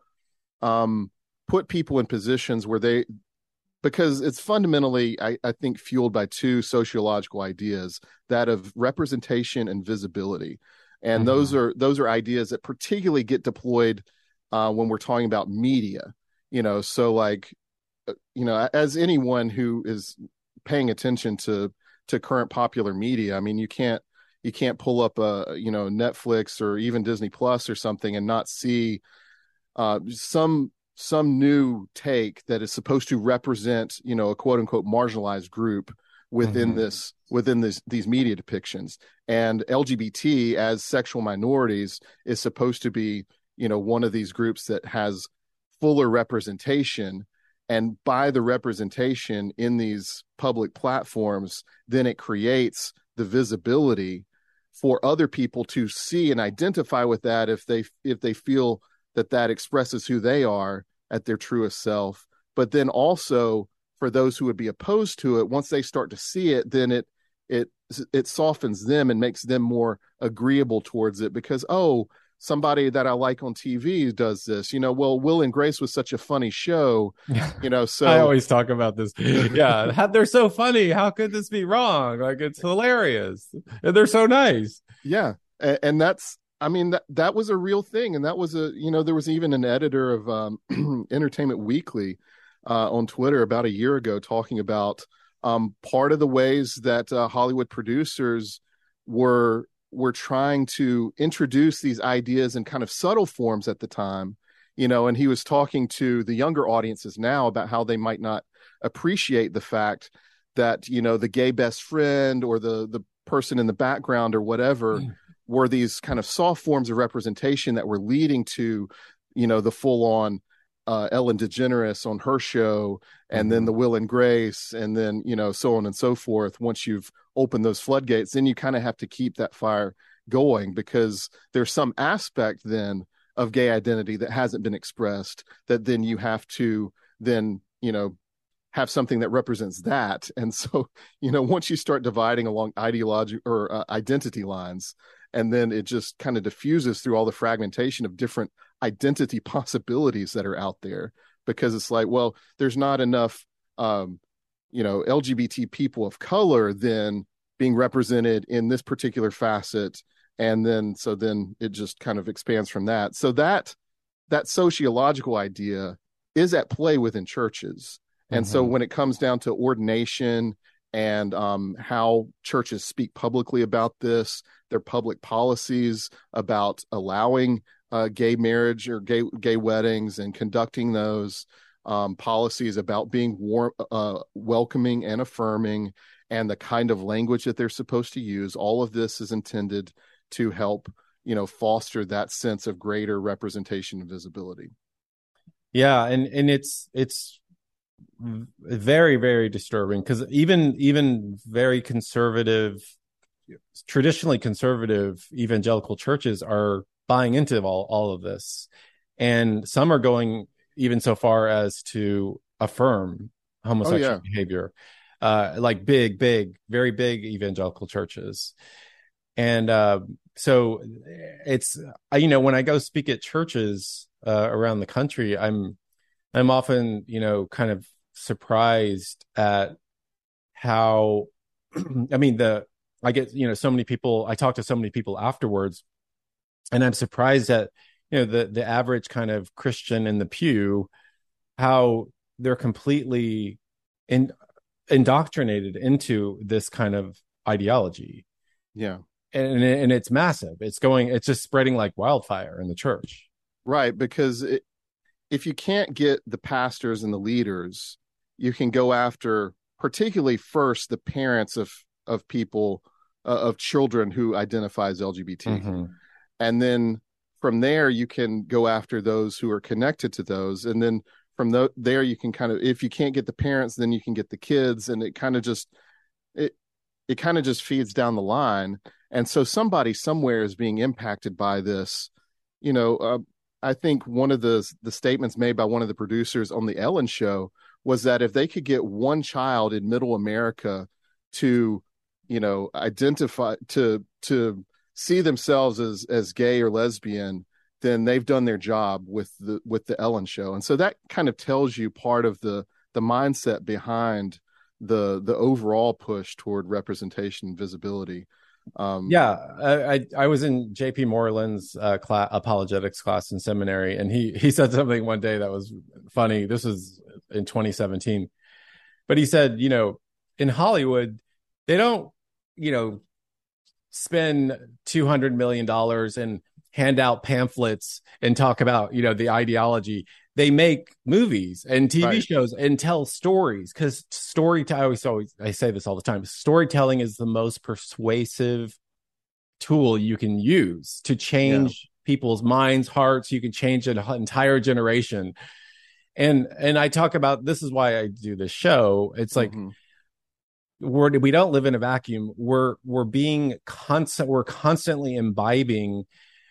um, put people in positions where they, because it's fundamentally, I, I think, fueled by two sociological ideas, that of representation and visibility. And mm-hmm. those are those are ideas that particularly get deployed uh, when we're talking about media. You know, so like, you know, as anyone who is paying attention to to current popular media, I mean, you can't you can't pull up a, you know, Netflix or even Disney Plus or something and not see uh, some some new take that is supposed to represent, you know, a quote unquote marginalized group within mm-hmm. this within this these media depictions. And L G B T as sexual minorities is supposed to be, you know, one of these groups that has fuller representation. And by the representation in these public platforms, then it creates the visibility for other people to see and identify with that if they if they feel that that expresses who they are at their truest self. But then also for those who would be opposed to it, once they start to see it, then it it it softens them and makes them more agreeable towards it, because, oh, somebody that I like on T V does this, you know, well, Will and Grace was such a funny show, you know, so I always talk about this. Yeah. How, they're so funny. How could this be wrong? Like, it's hilarious. And they're so nice. Yeah. And, and that's, I mean, that, that was a real thing. And that was a, you know, there was even an editor of um, Entertainment Weekly uh, on Twitter about a year ago talking about um, part of the ways that uh, Hollywood producers were we're trying to introduce these ideas in kind of subtle forms at the time, you know, and he was talking to the younger audiences now about how they might not appreciate the fact that, you know, the gay best friend or the, the person in the background or whatever mm. were these kind of soft forms of representation that were leading to, you know, the full on uh, Ellen DeGeneres on her show, and mm-hmm. then the Will and Grace, and then, you know, so on and so forth. Once you've opened those floodgates, then you kind of have to keep that fire going, because there's some aspect then of gay identity that hasn't been expressed, that then you have to then, you know, have something that represents that. And so, you know, once you start dividing along ideology or uh, identity lines, and then it just kind of diffuses through all the fragmentation of different identity possibilities that are out there, because it's like, well, there's not enough, um, you know, L G B T people of color then being represented in this particular facet. And then, so then it just kind of expands from that. So that, that sociological idea is at play within churches. And mm-hmm. so when it comes down to ordination and um, how churches speak publicly about this, their public policies about allowing uh, gay marriage or gay gay weddings and conducting those, um, policies about being warm, uh, welcoming and affirming, and the kind of language that they're supposed to use, all of this is intended to help, you know, foster that sense of greater representation and visibility. Yeah, and and it's it's very, very disturbing, because even even very conservative, traditionally conservative evangelical churches are buying into all, all of this. And some are going even so far as to affirm homosexual oh, yeah. behavior, uh, like big, big, very big evangelical churches. And uh, so it's, you know, when I go speak at churches uh, around the country, I'm I'm often, you know, kind of surprised at how, I mean, the, I get, you know, so many people, I talk to so many people afterwards, and I'm surprised at, you know, the, the average kind of Christian in the pew, how they're completely in, indoctrinated into this kind of ideology. Yeah. And, and it's massive. It's going, it's just spreading like wildfire in the church. Right. Because it, if you can't get the pastors and the leaders, you can go after particularly first the parents of of people uh, of children who identify as L G B T, Mm-hmm. and then from there you can go after those who are connected to those, and then from the, there you can kind of, if you can't get the parents, then you can get the kids, and it kind of just it it kind of just feeds down the line. And so somebody somewhere is being impacted by this. You know, uh, I think one of the the statements made by one of the producers on the Ellen Show was that if they could get one child in middle America to, you know, identify, to to see themselves as as gay or lesbian, then they've done their job with the with the Ellen Show. And so that kind of tells you part of the the mindset behind the the overall push toward representation and visibility. Um, yeah, I, I I was in J P Moreland's uh, class, apologetics class in seminary, and he he said something one day that was funny. This was in twenty seventeen, but he said, you know, in Hollywood, they don't, you know, spend two hundred million dollars and hand out pamphlets and talk about, you know, the ideology. They make movies and T V Right. shows and tell stories, because story. I always, always, I say this all the time. Storytelling is the most persuasive tool you can use to change people's minds, hearts. You can change an entire generation. And and I talk about, this is why I do this show. It's like, mhm. we're we don't live in a vacuum. We're we're being constant. We're constantly imbibing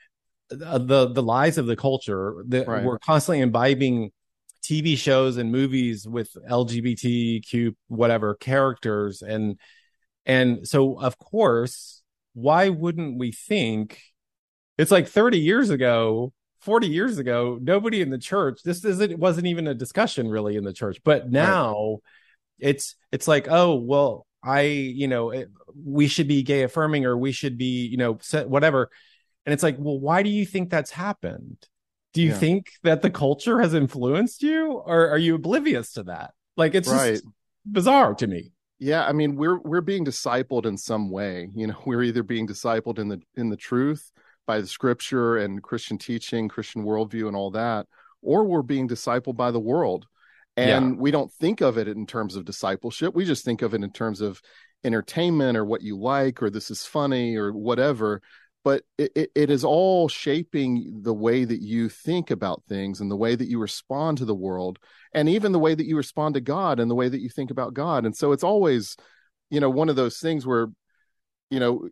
the the lies of the culture. The, Right. We're constantly imbibing T V shows and movies with L G B T Q whatever characters, and and so of course, why wouldn't we think? It's like thirty years ago, forty years ago, nobody in the church, this isn't it wasn't even a discussion really in the church, but now right. it's it's like, oh well, I you know it, we should be gay affirming, or we should be, you know, whatever. And it's like, well, why do you think that's happened? Do you Yeah. think that the culture has influenced you, or are you oblivious to that? Like, it's Right. just bizarre to me. Yeah, I mean, we're we're being discipled in some way. You know, we're either being discipled in the in the truth by the scripture and Christian teaching, Christian worldview, and all that, or we're being discipled by the world. And Yeah. we don't think of it in terms of discipleship. We just think of it in terms of entertainment, or what you like, or this is funny, or whatever. But it, it, it is all shaping the way that you think about things, and the way that you respond to the world, and even the way that you respond to God, and the way that you think about God. And so it's always, you know, one of those things where, you know,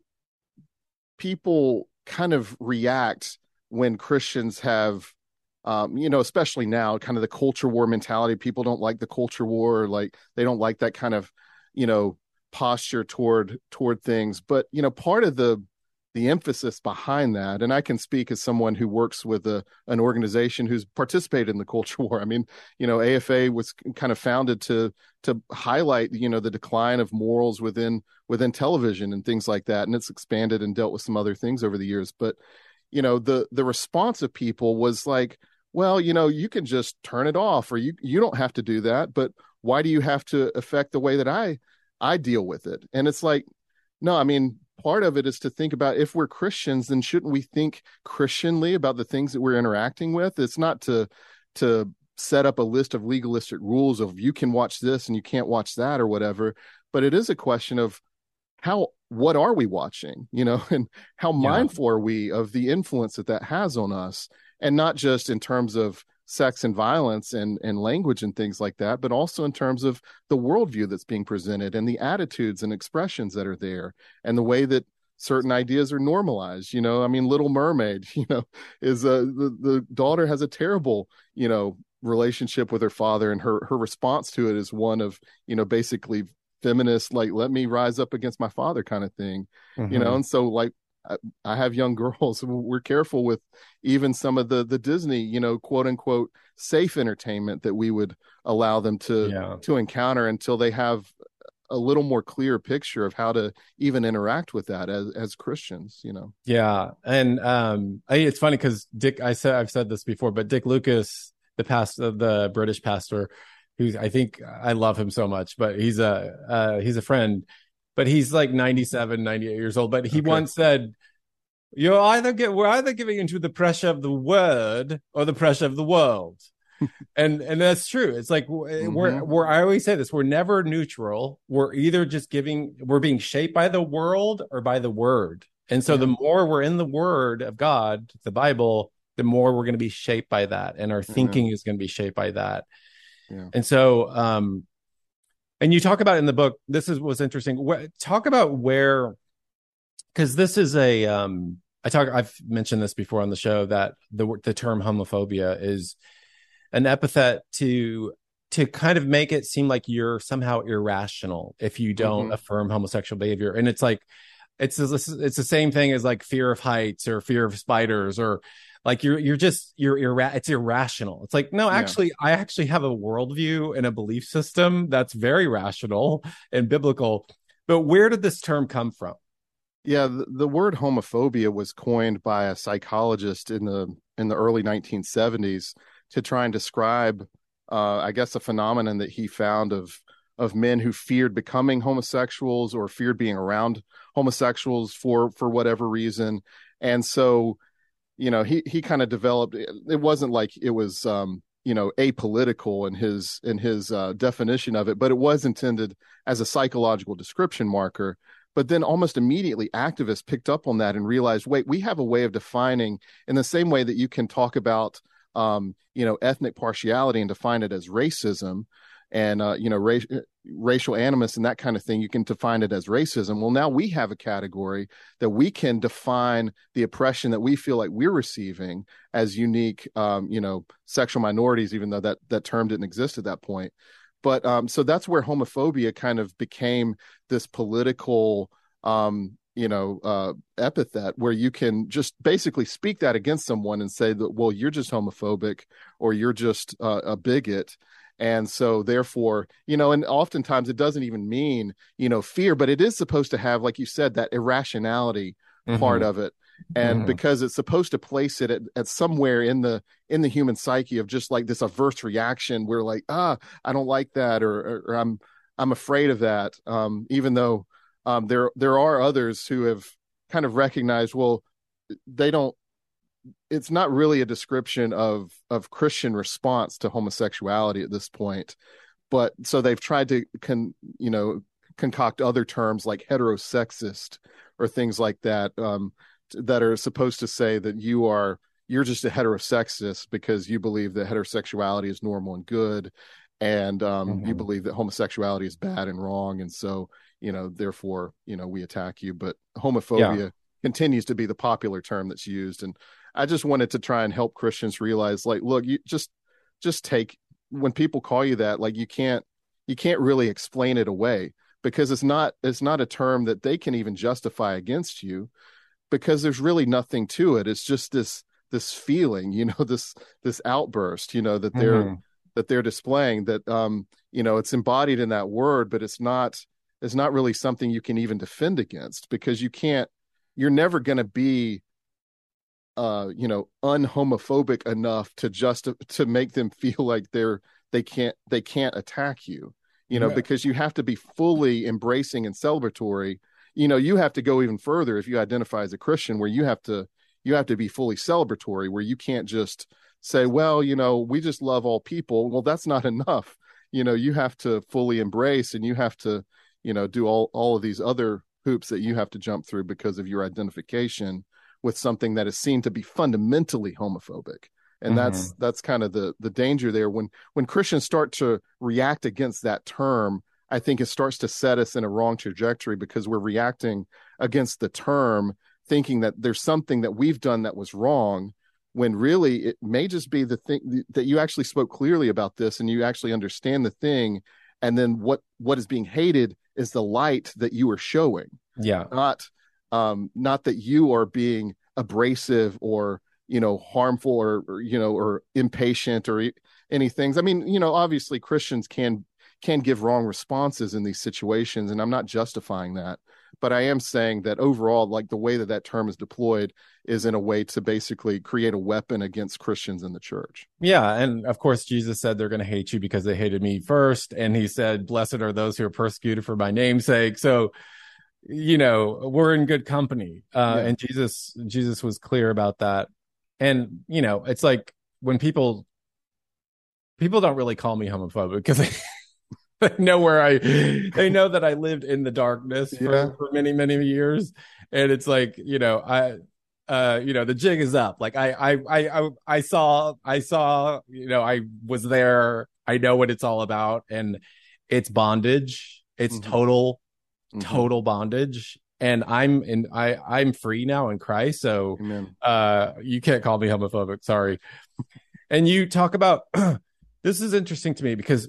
people kind of react when Christians have, um, you know, especially now, kind of the culture war mentality. People don't like the culture war, like they don't like that kind of, you know, posture toward toward things. But, you know, part of the the emphasis behind that, and I can speak as someone who works with a, an organization who's participated in the culture war. I mean, you know, A F A was kind of founded to to highlight, you know, the decline of morals within within television and things like that, and it's expanded and dealt with some other things over the years. But, you know, the the response of people was like, well, you know, you can just turn it off, or you you don't have to do that. But why do you have to affect the way that I I deal with it? And it's like, no, I mean, part of it is to think about, if we're Christians, then shouldn't we think Christianly about the things that we're interacting with? It's not to to set up a list of legalistic rules of you can watch this and you can't watch that or whatever, but it is a question of how, what are we watching, you know, and how Yeah. mindful are we of the influence that that has on us, and not just in terms of sex and violence and, and language and things like that, but also in terms of the worldview that's being presented, and the attitudes and expressions that are there, and the way that certain ideas are normalized. You know, I mean, Little Mermaid, you know, is a, the, the daughter has a terrible, you know, relationship with her father, and her, her response to it is one of, you know, basically feminist, like, let me rise up against my father kind of thing, Mhm. you know? And so, like, I, I have young girls, and we're careful with even some of the the Disney, you know, quote unquote safe entertainment that we would allow them to Yeah. to encounter, until they have a little more clear picture of how to even interact with that as as Christians, you know. Yeah. And um, I, it's funny because Dick, I said, I've said this before, but Dick Lucas, the pastor, the British pastor, who's, I think I love him so much, but he's a, uh, he's a friend, but he's like ninety-seven, ninety-eight years old. But he Okay. once said, you're either get, we're either giving into the pressure of the word or the pressure of the world. and and that's true. It's like we're Mhm. we're I always say this, we're never neutral. We're either just giving, we're being shaped by the world or by the word. And so Yeah. the more we're in the word of God, the Bible, the more we're going to be shaped by that, and our thinking is going to be shaped by that. Yeah. And so um and you talk about in the book, this is what's interesting. Wh- talk about where, because this is a um I talk I've mentioned this before on the show, that the the term homophobia is an epithet to to kind of make it seem like you're somehow irrational if you don't Mhm. affirm homosexual behavior. And it's like it's it's the same thing as like fear of heights or fear of spiders, or like you're you're just you're irra- it's irrational. It's like, no, Yeah. actually, I actually have a worldview and a belief system that's very rational and biblical. But where did this term come from? Yeah, the, the word homophobia was coined by a psychologist in the in the early nineteen seventies to try and describe, uh, I guess, a phenomenon that he found of of men who feared becoming homosexuals or feared being around homosexuals for for whatever reason. And so, you know, he he kind of developed. It wasn't like it was, um, you know, apolitical in his in his uh, definition of it, but it was intended as a psychological description marker. But then almost immediately, activists picked up on that and realized, wait, we have a way of defining, in the same way that you can talk about, um, you know, ethnic partiality and define it as racism, and uh, you know, ra- racial animus and that kind of thing. You can define it as racism. Well, now we have a category that we can define the oppression that we feel like we're receiving as unique, um, you know, sexual minorities, even though that that term didn't exist at that point. But um, so that's where homophobia kind of became this political, um, you know, uh, epithet, where you can just basically speak that against someone and say that, well, you're just homophobic, or you're just uh, a bigot. And so therefore, you know, and oftentimes it doesn't even mean, you know, fear, but it is supposed to have, like you said, that irrationality Mm-hmm. part of it. And Mm-hmm. because it's supposed to place it at, at somewhere in the in the human psyche of just like this averse reaction, where like, ah, I don't like that, or, or, or I'm I'm afraid of that. Um, even though um, there there are others who have kind of recognized, well, they don't. It's not really a description of of Christian response to homosexuality at this point, but so they've tried to con you know concoct other terms like heterosexist or things like that, um, that are supposed to say that you are you're just a heterosexist because you believe that heterosexuality is normal and good, and um, Mm-hmm. you believe that homosexuality is bad and wrong, and so, you know, therefore, you know, we attack you. But homophobia Yeah. continues to be the popular term that's used, and I just wanted to try and help Christians realize, like, look, you just just take, when people call you that, like, you can't you can't really explain it away, because it's not it's not a term that they can even justify against you, because there's really nothing to it. It's just this this feeling, you know, this this outburst, you know, that they're Mm-hmm. that they're displaying, that um, you know, it's embodied in that word, but it's not it's not really something you can even defend against, because you can't you're never going to be uh, you know, unhomophobic enough to just to make them feel like they're they can't they can't attack you, you know, Yeah. because you have to be fully embracing and celebratory. You know, you have to go even further if you identify as a Christian, where you have to you have to be fully celebratory, where you can't just say, well, you know, we just love all people. Well, that's not enough. You know, you have to fully embrace, and you have to, you know, do all all of these other hoops that you have to jump through because of your identification with something that is seen to be fundamentally homophobic. And Mm-hmm. that's that's kind of the the danger there. When when Christians start to react against that term, I think it starts to set us in a wrong trajectory, because we're reacting against the term, thinking that there's something that we've done that was wrong, when really it may just be the thing that you actually spoke clearly about this, and you actually understand the thing, and then what what is being hated is the light that you are showing. Yeah. Not um, not that you are being abrasive or, you know, harmful, or, or you know, or impatient, or any things. I mean, you know, obviously Christians can can give wrong responses in these situations, and I'm not justifying that, but I am saying that overall, like, the way that that term is deployed is in a way to basically create a weapon against Christians in the church. Yeah. And of course, Jesus said they're going to hate you because they hated me first. And he said, blessed are those who are persecuted for my name's sake. So, you know, we're in good company. Uh, Yeah. and Jesus, Jesus was clear about that. And, you know, it's like when people people don't really call me homophobic because they, they know where I, they know that I lived in the darkness Yeah. for, for many, many years. And it's like, you know, I, uh, you know, the jig is up. Like I, I, I, I, I saw, I saw, you know, I was there. I know what it's all about, and it's bondage. It's Mhm. total, Mhm. total bondage. And I'm in, I, I'm free now in Christ. So, Amen. uh, you can't call me homophobic. Sorry. And you talk about, this is interesting to me because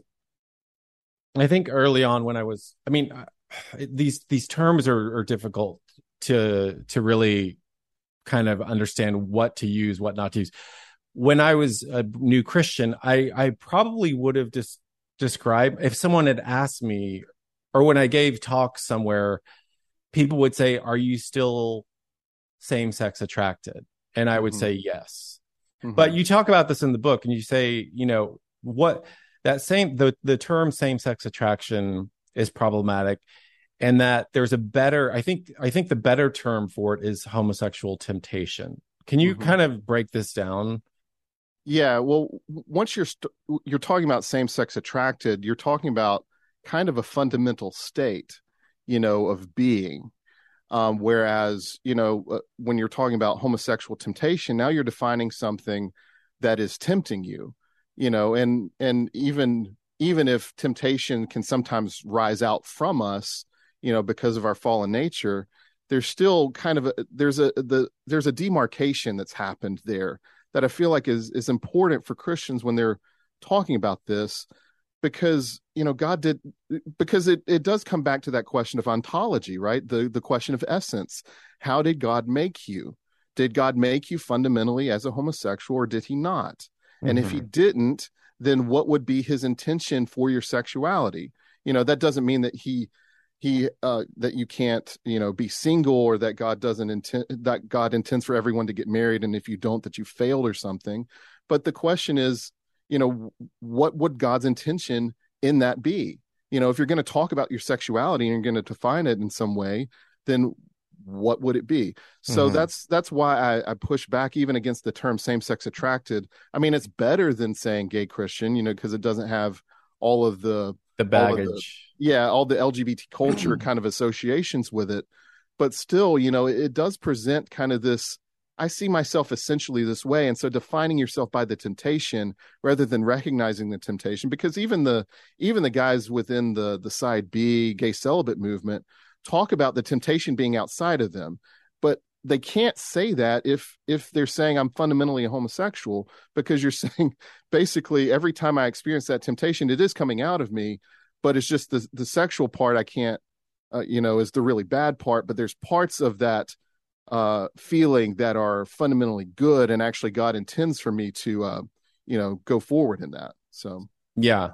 I think early on when I was, I mean, these, these terms are, are difficult to, to really kind of understand what to use, what not to use. When I was a new Christian, I, I probably would have just described, if someone had asked me, or when I gave talks somewhere, people would say, are you still same-sex attracted? And I would Mhm. say yes. Mhm. But you talk about this in the book, and you say, you know, what that same, the, the term same-sex attraction is problematic, and that there's a better, I think, I think the better term for it is homosexual temptation. Can you Mhm. kind of break this down? Yeah, well, w- once you're st- you're talking about same-sex attracted, you're talking about kind of a fundamental state, you know, of being. Um, whereas, you know, uh, when you're talking about homosexual temptation, now you're defining something that is tempting you, you know, and and even even if temptation can sometimes rise out from us, you know, because of our fallen nature, there's still kind of a there's a the there's a demarcation that's happened there that I feel like is is important for Christians when they're talking about this, because you know God did, because it, it does come back to that question of ontology, right? The the question of essence. How did God make you? Did God make you fundamentally as a homosexual, or did he not? And if he Mhm. didn't, then what would be his intention for your sexuality? You know, that doesn't mean that he he uh that you can't, you know, be single, or that God doesn't intend that God intends for everyone to get married, and if you don't, that you failed or something. But the question is, you know, what would God's intention in that be? You know, if you're going to talk about your sexuality and you're going to define it in some way, then what would it be? So Mhm. that's that's why I, I push back even against the term same-sex attracted. I mean, it's better than saying gay Christian, you know, because it doesn't have all of the The all of the baggage. yeah, all the L G B T culture kind of associations with it. But still, you know, it, it does present kind of this, I see myself essentially this way. And so defining yourself by the temptation rather than recognizing the temptation, because even the even the guys within the the side B gay celibate movement talk about the temptation being outside of them. But they can't say that if if they're saying I'm fundamentally a homosexual, because you're saying basically every time I experience that temptation, it is coming out of me, but it's just the the sexual part I can't, uh, you know, is the really bad part. But there's parts of that uh, feeling that are fundamentally good, and actually God intends for me to, uh, you know, go forward in that. So Yeah.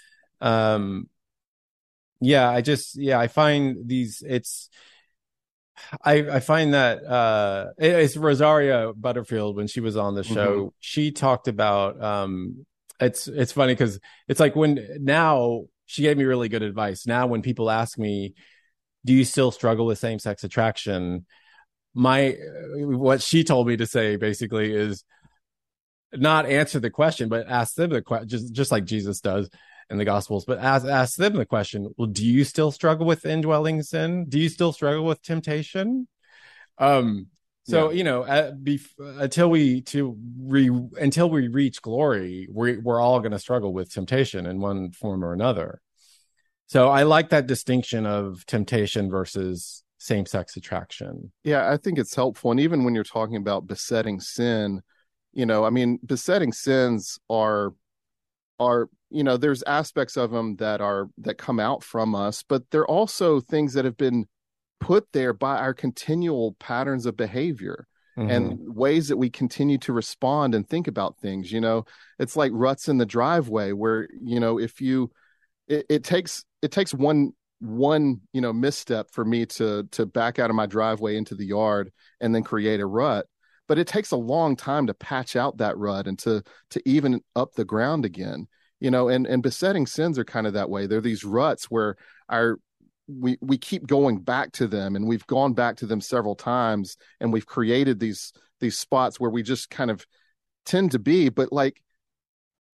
Um, yeah, I just, yeah, I find these, it's, I, I find that uh, it- it's Rosaria Butterfield when she was on the show. Mhm. She talked about um, it's it's funny because it's like when now she gave me really good advice. Now when people ask me, "Do you still struggle with same sex attraction?" My what she told me to say basically is not answer the question, but ask them the question, just just like Jesus does in the Gospels. But ask ask them the question: well, do you still struggle with indwelling sin? Do you still struggle with temptation? Um, so Yeah. you know, uh, bef- until we to re until we reach glory, we we're all going to struggle with temptation in one form or another. So I like that distinction of temptation versus same-sex attraction. Yeah, I think it's helpful. And even when you're talking about besetting sin, you know, I mean, besetting sins are are, you know, there's aspects of them that are that come out from us, but they're also things that have been put there by our continual patterns of behavior and Mm-hmm. ways that we continue to respond and think about things. You know, it's like ruts in the driveway where, you know, if you it, it takes it takes one one you know misstep for me to to back out of my driveway into the yard and then create a rut, but it takes a long time to patch out that rut and to to even up the ground again. You know, and and besetting sins are kind of that way. They're these ruts where our we we keep going back to them, and we've gone back to them several times, and we've created these these spots where we just kind of tend to be. But like,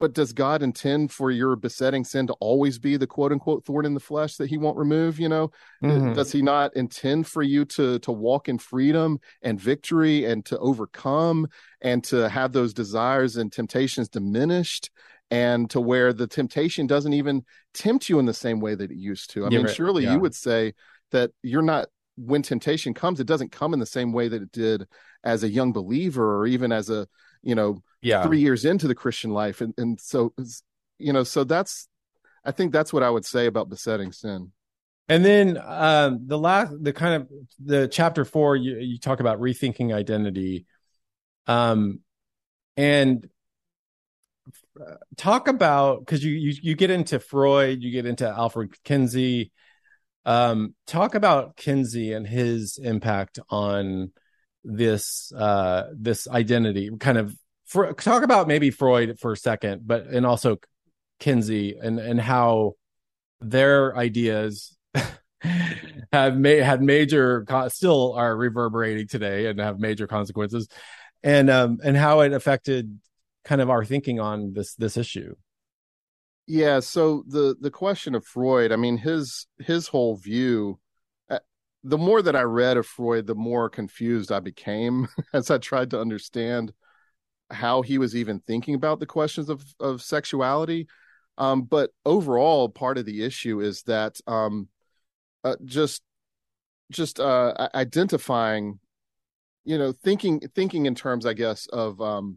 but does God intend for your besetting sin to always be the quote unquote thorn in the flesh that he won't remove? You know, mm-hmm. Does he not intend for you to, to walk in freedom and victory and to overcome and to have those desires and temptations diminished, and to where the temptation doesn't even tempt you in the same way that it used to? I yeah, mean, right. surely yeah. you would say that you're not, when temptation comes, it doesn't come in the same way that it did as a young believer, or even as a, you know, yeah. three years into the Christian life. And, and so, you know, so that's, I think that's what I would say about besetting sin. And then um, the last, the kind of the chapter four, you, you talk about rethinking identity, um, and talk about, because you, you you get into Freud, you get into Alfred Kinsey. Um, talk about Kinsey and his impact on this uh, this identity. Kind of for, talk about maybe Freud for a second, but and also Kinsey and and how their ideas have made had major still are reverberating today and have major consequences, and um and how it affected kind of our thinking on this this issue. Yeah, so the the question of Freud, I mean, his his whole view, uh, the more that I read of Freud, the more confused I became as I tried to understand how he was even thinking about the questions of of sexuality. Um, but overall, part of the issue is that um, uh, just just uh, identifying, you know, thinking thinking in terms, I guess, of um,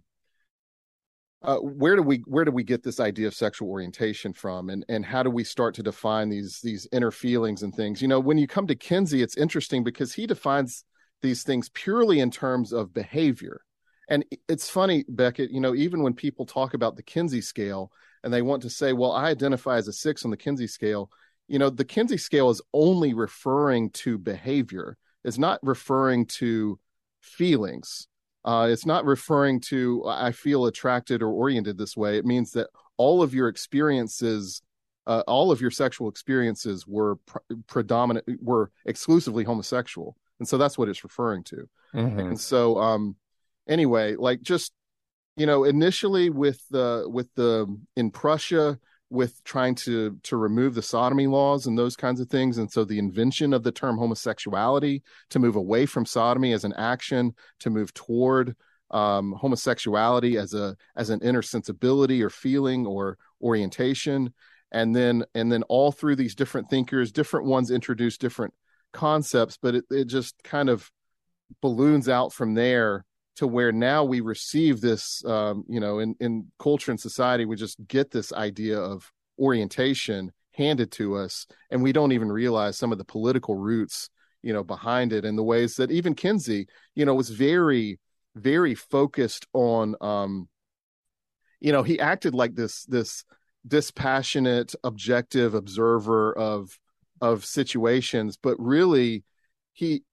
uh, where do we where do we get this idea of sexual orientation from, and and how do we start to define these these inner feelings and things? You know, when you come to Kinsey, it's interesting because he defines these things purely in terms of behavior. And it's funny, Beckett, you know, even when people talk about the Kinsey scale and they want to say, well, I identify as a six on the Kinsey scale, you know, the Kinsey scale is only referring to behavior. It's not referring to feelings. Uh, it's not referring to, I feel attracted or oriented this way. It means that all of your experiences, uh, all of your sexual experiences were pr- predominant, were exclusively homosexual. And so that's what it's referring to. Mm-hmm. And so, um, anyway, like just, you know, initially with the, with the, in Prussia, with trying to, to remove the sodomy laws and those kinds of things. And so the invention of the term homosexuality to move away from sodomy as an action, to move toward um, homosexuality as a, as an inner sensibility or feeling or orientation. And then, and then all through these different thinkers, different ones introduce different concepts, but it, it just kind of balloons out from there to where now we receive this, um, you know, in, in culture and society, we just get this idea of orientation handed to us, and we don't even realize some of the political roots, you know, behind it, and the ways that even Kinsey, you know, was very, very focused on, um, you know, he acted like this, this dispassionate, objective observer of, of situations, but really he,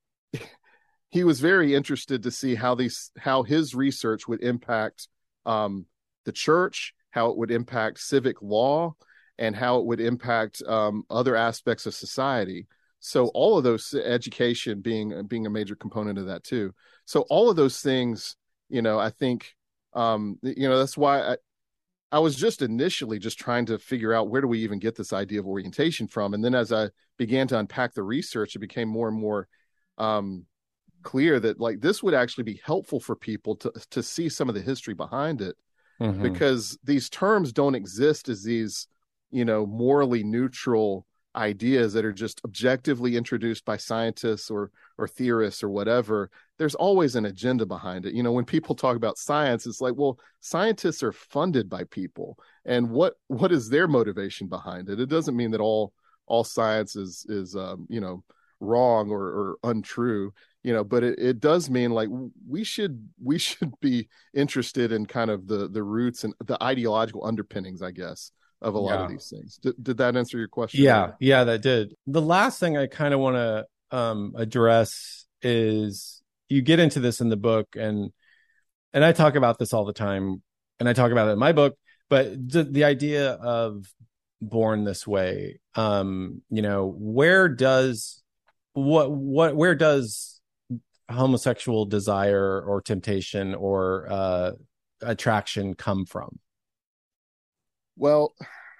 he was very interested to see how these, how his research would impact um, the church, how it would impact civic law, and how it would impact um, other aspects of society. So all of those, education being being a major component of that too. So all of those things, you know, I think, um, you know, that's why I, I was just initially just trying to figure out where do we even get this idea of orientation from, and then as I began to unpack the research, it became more and more um, clear that like this would actually be helpful for people to to see some of the history behind it, mm-hmm. because these terms don't exist as these, you know, morally neutral ideas that are just objectively introduced by scientists or or theorists or whatever. There's always an agenda behind it. You know, when people talk about science, it's like, well, scientists are funded by people, and what what is their motivation behind it? It doesn't mean that all all science is is um, you know, wrong or, or untrue. You know, but it, it does mean like we should we should be interested in kind of the the roots and the ideological underpinnings, I guess, of a lot yeah. of these things. Did, did that answer your question? Yeah, or? yeah, that did. The last thing I kind of want to um, address is you get into this in the book, and and I talk about this all the time, and I talk about it in my book. But the, the idea of born this way, um, you know, where does what what where does homosexual desire or temptation or uh, attraction come from? Well,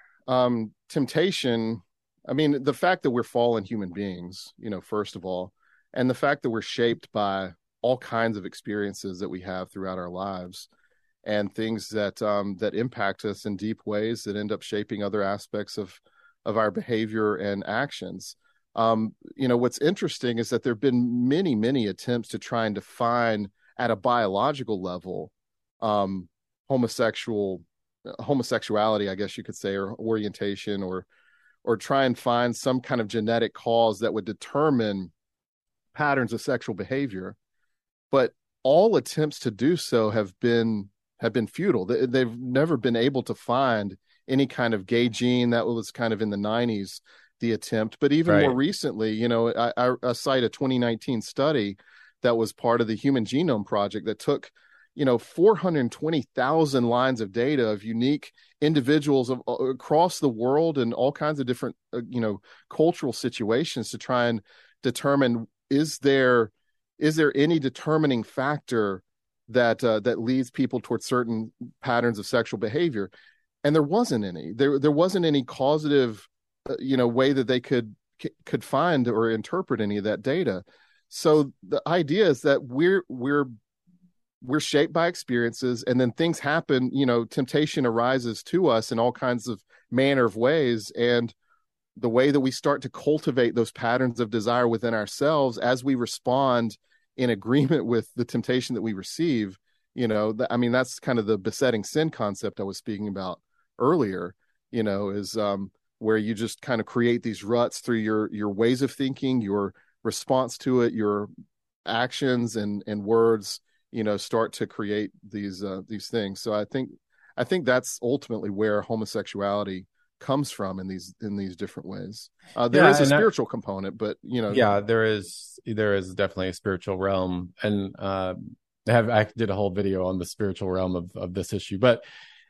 um, temptation, I mean, the fact that we're fallen human beings, you know, first of all, and the fact that we're shaped by all kinds of experiences that we have throughout our lives and things that um, that impact us in deep ways that end up shaping other aspects of of our behavior and actions. Um, you know, what's interesting is that there have been many, many attempts to try and define at a biological level um, homosexual homosexuality, I guess you could say, or orientation, or or try and find some kind of genetic cause that would determine patterns of sexual behavior. But all attempts to do so have been have been futile. They, they've never been able to find any kind of gay gene. That was kind of in the nineties, the attempt. But even Right. more recently, you know, I, I, I cite a twenty nineteen study that was part of the Human Genome Project that took, you know, four hundred twenty thousand lines of data of unique individuals of, uh, across the world and all kinds of different, uh, you know, cultural situations to try and determine, is there is there any determining factor that uh, that leads people towards certain patterns of sexual behavior? And there wasn't any. There there wasn't any causative, uh, you know, way that they could could find or interpret any of that data. So the idea is that we're we're we're shaped by experiences, and then things happen. You know, temptation arises to us in all kinds of manner of ways, and the way that we start to cultivate those patterns of desire within ourselves as we respond in agreement with the temptation that we receive, you know, th- I mean, that's kind of the besetting sin concept I was speaking about earlier, you know, is um, where you just kind of create these ruts through your, your ways of thinking, your response to it, your actions and, and words, you know, start to create these, uh, these things. So I think, I think that's ultimately where homosexuality comes from in these in these different ways. Uh, there Yeah, is a and that- spiritual component, but you know, Yeah, there is there is definitely a spiritual realm, and uh, I have I did a whole video on the spiritual realm of of this issue. But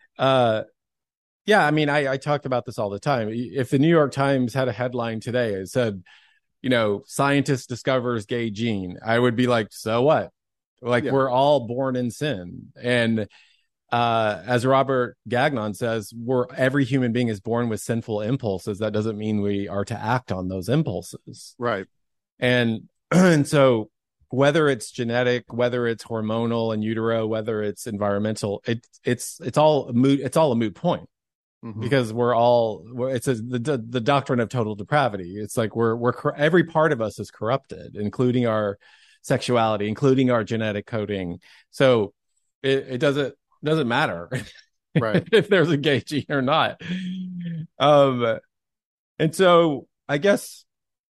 uh, yeah, I mean, I, I talked about this all the time. If the New York Times had a headline today, it said, you know, scientist discovers gay gene, I would be like, so what? Like, Yeah. we're all born in sin, and uh, as Robert Gagnon says, we're every human being is born with sinful impulses. That doesn't mean we are to act on those impulses. right. And and so whether it's genetic, whether it's hormonal in utero, whether it's environmental, it it's it's all a moot it's all a moot point, Mhm. because we're all we're, it's a, the the doctrine of total depravity. It's like we're we're every part of us is corrupted, including our sexuality, including our genetic coding. So it, it doesn't doesn't matter Right. if there's a gay gene or not. Um, and so I guess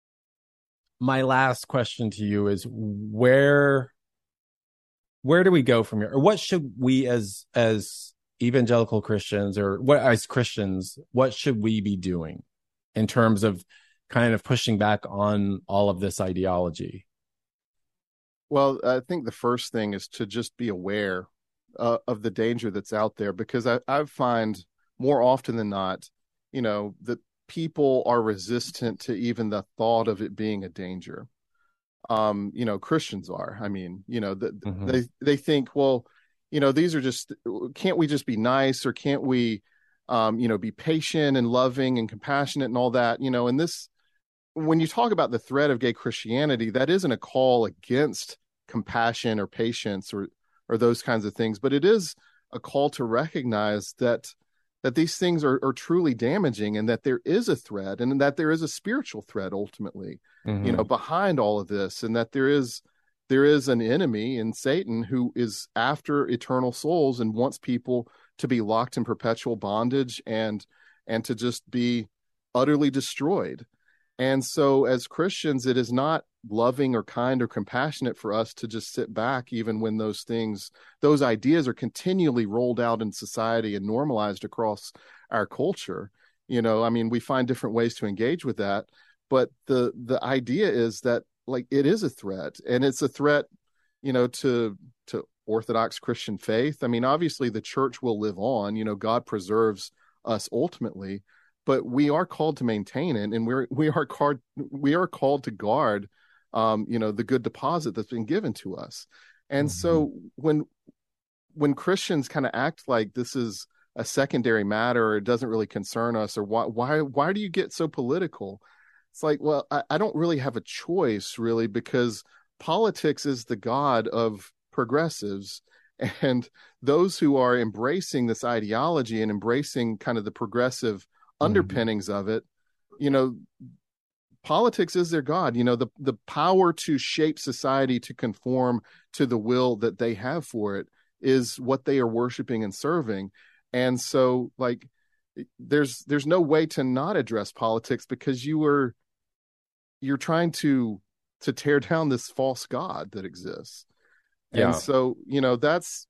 my last question to you is, where where do we go from here? Or what should we as as evangelical Christians, or what as Christians, what should we be doing in terms of kind of pushing back on all of this ideology? Well, I think the first thing is to just be aware uh, of the danger that's out there, because I, I find more often than not, you know, that people are resistant to even the thought of it being a danger. Um, you know, Christians are. I mean, you know, the, Mhm. they they think, well, you know, these are just, can't we just be nice, or can't we, um, you know, be patient and loving and compassionate and all that, you know? And this, when you talk about the threat of gay Christianity, that isn't a call against compassion or patience or or those kinds of things, but it is a call to recognize that that these things are, are truly damaging, and that there is a threat, and that there is a spiritual threat ultimately, Mhm. you know, behind all of this, and that there is there is an enemy in Satan who is after eternal souls and wants people to be locked in perpetual bondage and and to just be utterly destroyed. And so as Christians, it is not loving or kind or compassionate for us to just sit back, even when those things, those ideas are continually rolled out in society and normalized across our culture. You know, I mean, we find different ways to engage with that, but the the idea is that, like, it is a threat, and it's a threat, you know, to to Orthodox Christian faith. I mean, obviously the church will live on, you know, God preserves us ultimately, but we are called to maintain it, and we're we are called we are called to guard, um, you know, the good deposit that's been given to us. And Mhm. so when when Christians kind of act like this is a secondary matter, or it doesn't really concern us, or why why why do you get so political? It's like, well, I, I don't really have a choice, really, because politics is the god of progressives, and those who are embracing this ideology and embracing kind of the progressive underpinnings mm-hmm. of it, you know, politics is their god. You know, the the power to shape society to conform to the will that they have for it is what they are worshiping and serving. And so, like, there's there's no way to not address politics, because you were you're trying to to tear down this false god that exists. Yeah. And so, you know, that's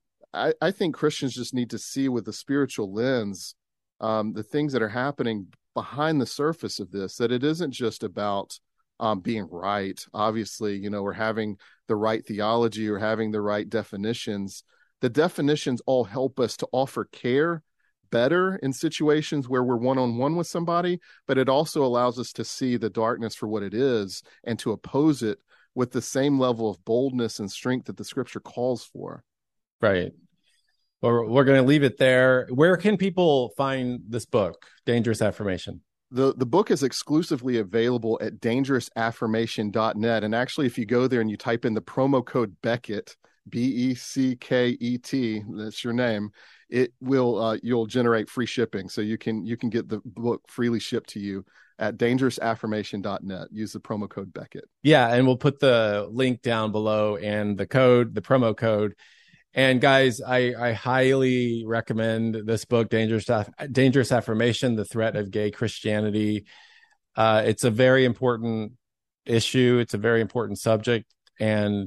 I, I think Christians just need to see with a spiritual lens um, the things that are happening behind the surface of this, that it isn't just about um, being right. Obviously, you know, we're having the right theology or having the right definitions. The definitions all help us to offer care better in situations where we're one-on-one with somebody, but it also allows us to see the darkness for what it is and to oppose it with the same level of boldness and strength that the scripture calls for. Right. Well, we're going to leave it there. Where can people find this book, Dangerous Affirmation? The the book is exclusively available at dangerous affirmation dot net. And actually, if you go there and you type in the promo code Beckett, B E C K E T, that's your name, it will uh, you'll generate free shipping. So you can you can get the book freely shipped to you at dangerous affirmation dot net. Use the promo code Beckett. Yeah, and we'll put the link down below and the code, the promo code. And guys, I, I highly recommend this book, Dangerous Dangerous Affirmation: The Threat of Gay Christianity. Uh, it's a very important issue. It's a very important subject, and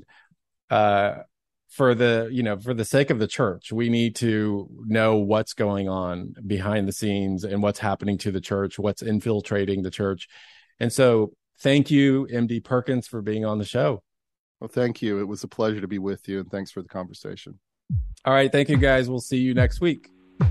uh, for the you know for the sake of the church, we need to know what's going on behind the scenes and what's happening to the church, what's infiltrating the church. And so, thank you, M D Perkins, for being on the show. Well, thank you. It was a pleasure to be with you, and thanks for the conversation. All right. Thank you, guys. We'll see you next week.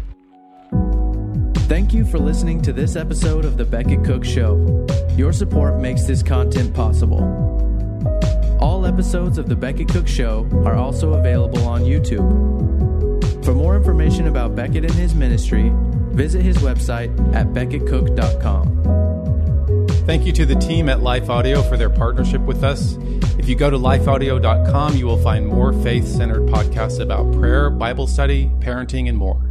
Thank you for listening to this episode of The Beckett Cook Show. Your support makes this content possible. All episodes of The Beckett Cook Show are also available on YouTube. For more information about Beckett and his ministry, visit his website at beckett cook dot com. Thank you to the team at Life Audio for their partnership with us. If you go to life audio dot com, you will find more faith-centered podcasts about prayer, Bible study, parenting, and more.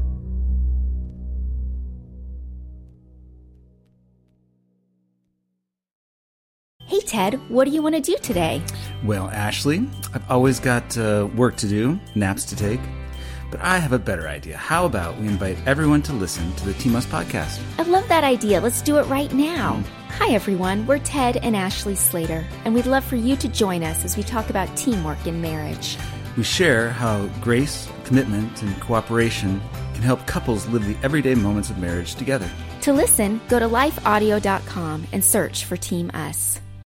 Hey, Ted, what do you want to do today? Well, Ashley, I've always got uh, work to do, naps to take. But I have a better idea. How about we invite everyone to listen to the Team Us podcast? I love that idea. Let's do it right now. Mm. Hi, everyone. We're Ted and Ashley Slater, and we'd love for you to join us as we talk about teamwork in marriage. We share how grace, commitment, and cooperation can help couples live the everyday moments of marriage together. To listen, go to life audio dot com and search for Team Us.